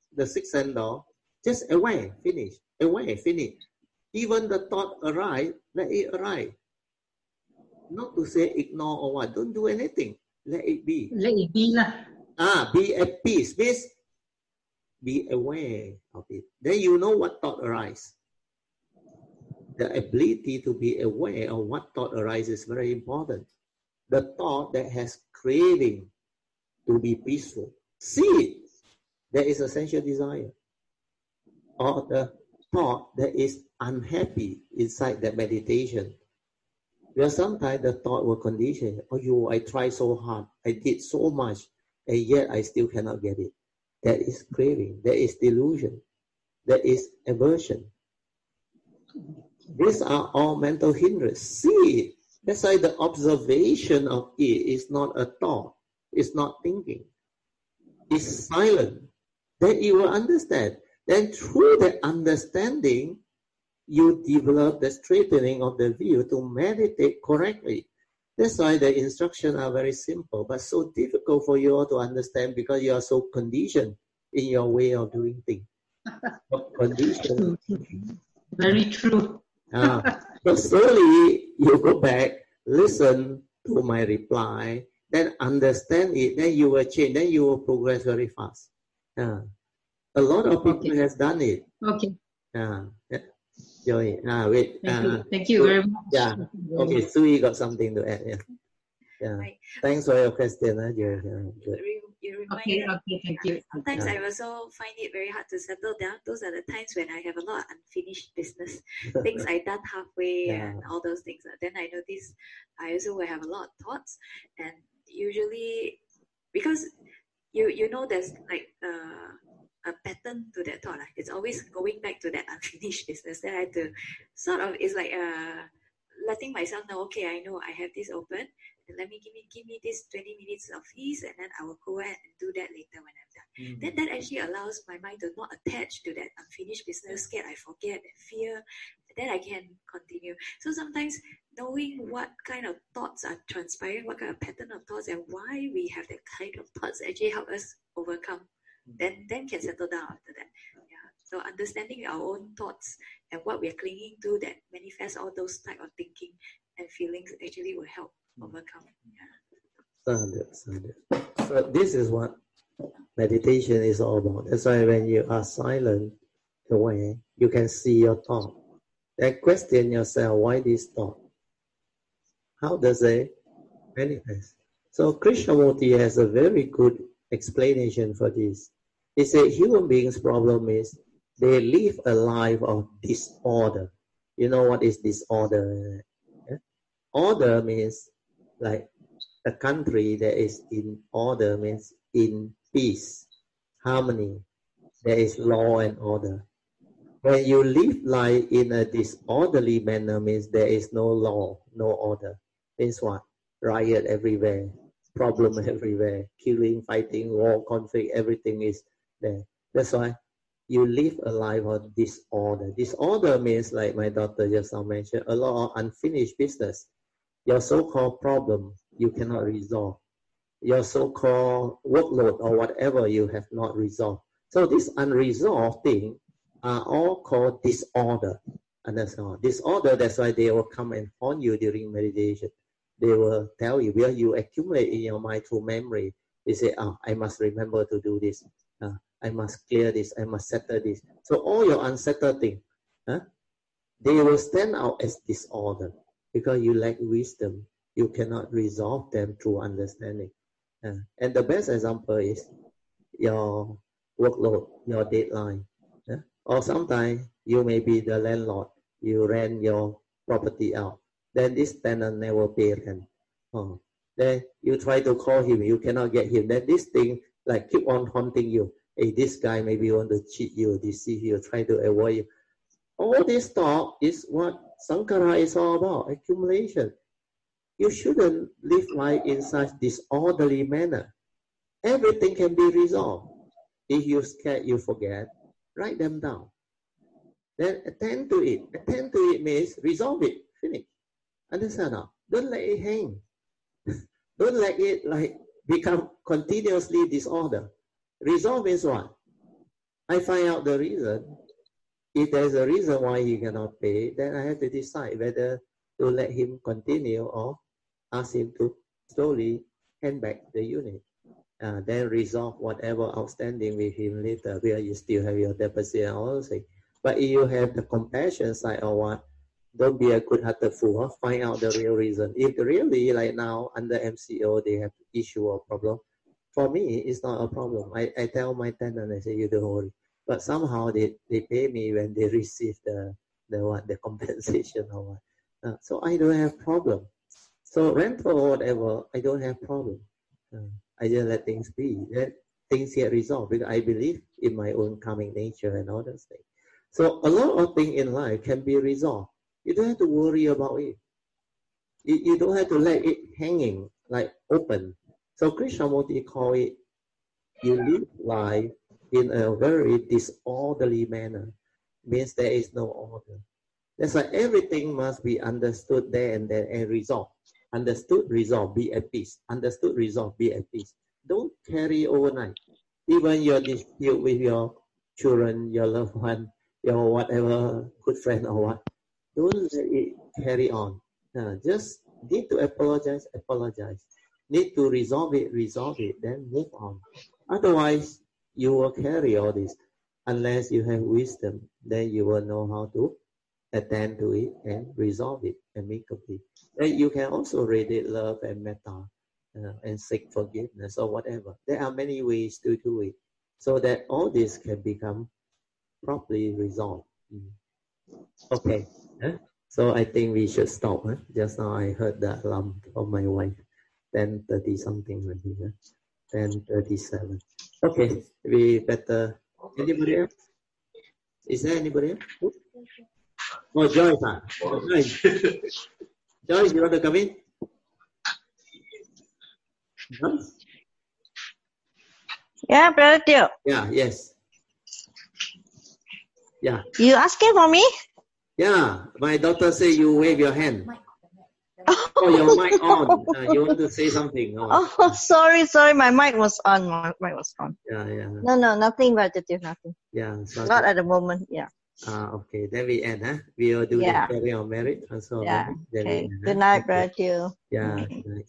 S1: the sixth sense door, just aware, finish, aware, finish. Even the thought arise, let it arise. Not to say ignore or what, don't do anything. Let it be.
S3: Let it be lah.
S1: Be at peace. Means be aware of it. Then you know what thought arises. The ability to be aware of what thought arises is very important. The thought that has craving to be peaceful, see it. There is a sensual desire. Or the thought that is unhappy inside that meditation. Because sometimes the thought will condition, I tried so hard, I did so much, and yet I still cannot get it. That is craving, that is delusion, that is aversion. These are all mental hindrances. See it. That's why the observation of it is not a thought, it's not thinking. It's silent. Then you will understand. Then through the understanding, you develop the straightening of the view to meditate correctly. That's why the instructions are very simple, but so difficult for you all to understand because you are so conditioned in your way of doing things. Conditioned.
S3: Very true.
S1: So slowly you go back, listen to my reply, then understand it, then you will change, then you will progress very fast. A lot of people has done it.
S3: Okay.
S1: Joy. Wait.
S3: Thank you very much.
S1: Yeah. Okay, Sui got something to add. Yeah.
S4: Right.
S1: Thanks for your question.
S4: You reminded
S3: Okay, thank you.
S4: Sometimes I also find it very hard to settle down. Those are the times when I have a lot of unfinished business, things I done halfway and all those things. Then I notice I also will have a lot of thoughts, and usually because you know there's like a pattern to that thought. It's always going back to that unfinished business. Then I have to sort of, it's like letting myself know, okay, I know I have this open, and let me give me this 20 minutes of peace, and then I will go ahead and do that later when I'm done. Then that actually allows my mind to not attach to that unfinished business, scared I forget, and fear. Then I can continue. So sometimes knowing what kind of thoughts are transpiring, what kind of pattern of thoughts, and why we have that kind of thoughts actually help us overcome. Then can settle down after that. So understanding our own thoughts and what we are clinging to that manifests all those type of thinking and feelings actually will help overcome.
S1: So this is what meditation is all about. That's why when you are silent, aware, you can see your thought. Then question yourself, why this thought? How does it manifest? So Krishnamurti has a very good explanation for this. He said human beings' problem is they live a life of disorder. You know what is disorder? Order means like a country that is in order means in peace, harmony. There is law and order. When you live life in a disorderly manner means there is no law, no order. Means what? Riot everywhere, problem everywhere, killing, fighting, war, conflict, everything is there. That's why you live a life of disorder. Disorder means, like my daughter just now mentioned, a lot of unfinished business. Your so-called problem you cannot resolve. Your so-called workload or whatever you have not resolved. So this unresolved thing are all called disorder. Understand? Disorder, that's why they will come and haunt you during meditation. They will tell you where you accumulate in your mind through memory. They say, I must remember to do this. I must clear this. I must settle this. So all your unsettled things, they will stand out as disorder because you lack wisdom. You cannot resolve them through understanding. And the best example is your workload, your deadline. Or sometimes you may be the landlord. You rent your property out. Then this tenant never pay rent. Then you try to call him. You cannot get him. Then this thing like keep on haunting you. Hey, this guy maybe want to cheat you, deceive you, try to avoid you. All this talk is what Sankara is all about, accumulation. You shouldn't live life in such disorderly manner. Everything can be resolved. If you're scared, you forget, write them down. Then attend to it. Attend to it means resolve it, finish. Understand now? Don't let it hang. Don't let it like become continuously disorder. Resolve is what? I find out the reason. If there's a reason why he cannot pay, then I have to decide whether to let him continue or ask him to slowly hand back the unit. Then resolve whatever outstanding with him later, where you still have your deposit and all those things. But if you have the compassion side or what, don't be a good-hearted fool. Find out the real reason. If really, like now, under MCO, they have issue or problem, for me, it's not a problem. I tell my tenant, I say, you don't worry. But somehow they pay me when they receive the compensation or what. So I don't have problem. So rental or whatever, I don't have problem. I just let things be. Let things get resolved because I believe in my own karmic nature and all those things. So a lot of things in life can be resolved. You don't have to worry about it. You don't have to let it hanging, like open. So Krishnamurti call it, you live life in a very disorderly manner. Means there is no order. That's why everything must be understood there and then and resolved. Understood, resolve, be at peace. Understood, resolve, be at peace. Don't carry overnight. Even your dispute with your children, your loved one, your whatever good friend or what, don't let it carry on. Just need to apologize. Need to resolve it, then move on. Otherwise, you will carry all this. Unless you have wisdom, then you will know how to attend to it and resolve it amicably. Then you can also radiate love and metta and seek forgiveness or whatever. There are many ways to do it so that all this can become properly resolved. Okay. So I think we should stop. Just now I heard the alarm from my wife. 10:30 something already. 10:37. Okay, we better. Anybody else? Is there anybody else? Oh, Joyce. Joyce, you want to come in? Joyce?
S5: Yeah, Brother Teo.
S1: Yeah, yes. Yeah.
S5: You asking for me?
S1: Yeah, my daughter say you wave your hand. Oh, your mic on. You want to say something?
S5: Oh, sorry. My mic was on.
S1: Yeah.
S5: No, nothing, Brother Teo, nothing.
S1: Yeah. So
S5: not at the moment, yeah.
S1: Okay, then we end, We will do the carry on merit transfer.
S5: Yeah.
S1: Then
S5: okay.
S1: we end,
S5: Good night, Brother Teo.
S1: Yeah.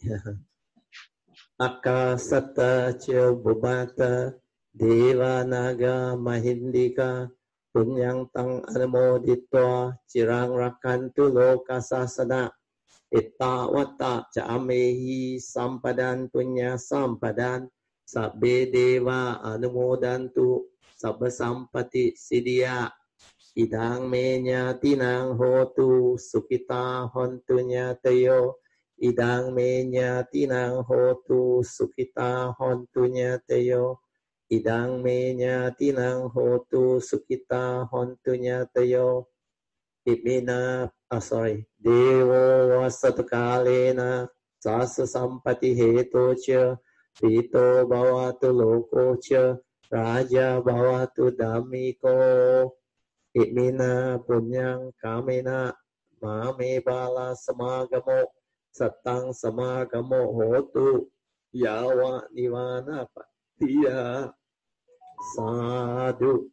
S1: Akasata cha bubata deva naga mahindika punyang tang anumoditwa cirang rakantu loka sasana ittawata ca amehi sampadan punya sampadan sabbe deva anumodantu sabba sampati siddhya idang menya tinang hotu sukita hontu nyatayo idang menya tinang hotu sukita hontu nyatayo idang menya tinang hotu sukita hontu nyatayo imina dewo wasatukalena sasa sampati heto cha pito bhavatu loko cha raja bhavatu dhammiko imina punyang kamena mame bala samagamo satang samagamo hotu yawa nivana patiya sadhu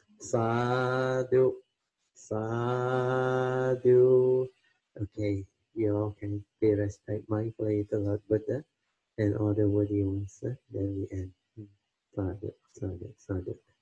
S1: Okay, you all can pay respect mindfully to Lord Buddha and all the worthy ones. Then we end. Sadhu.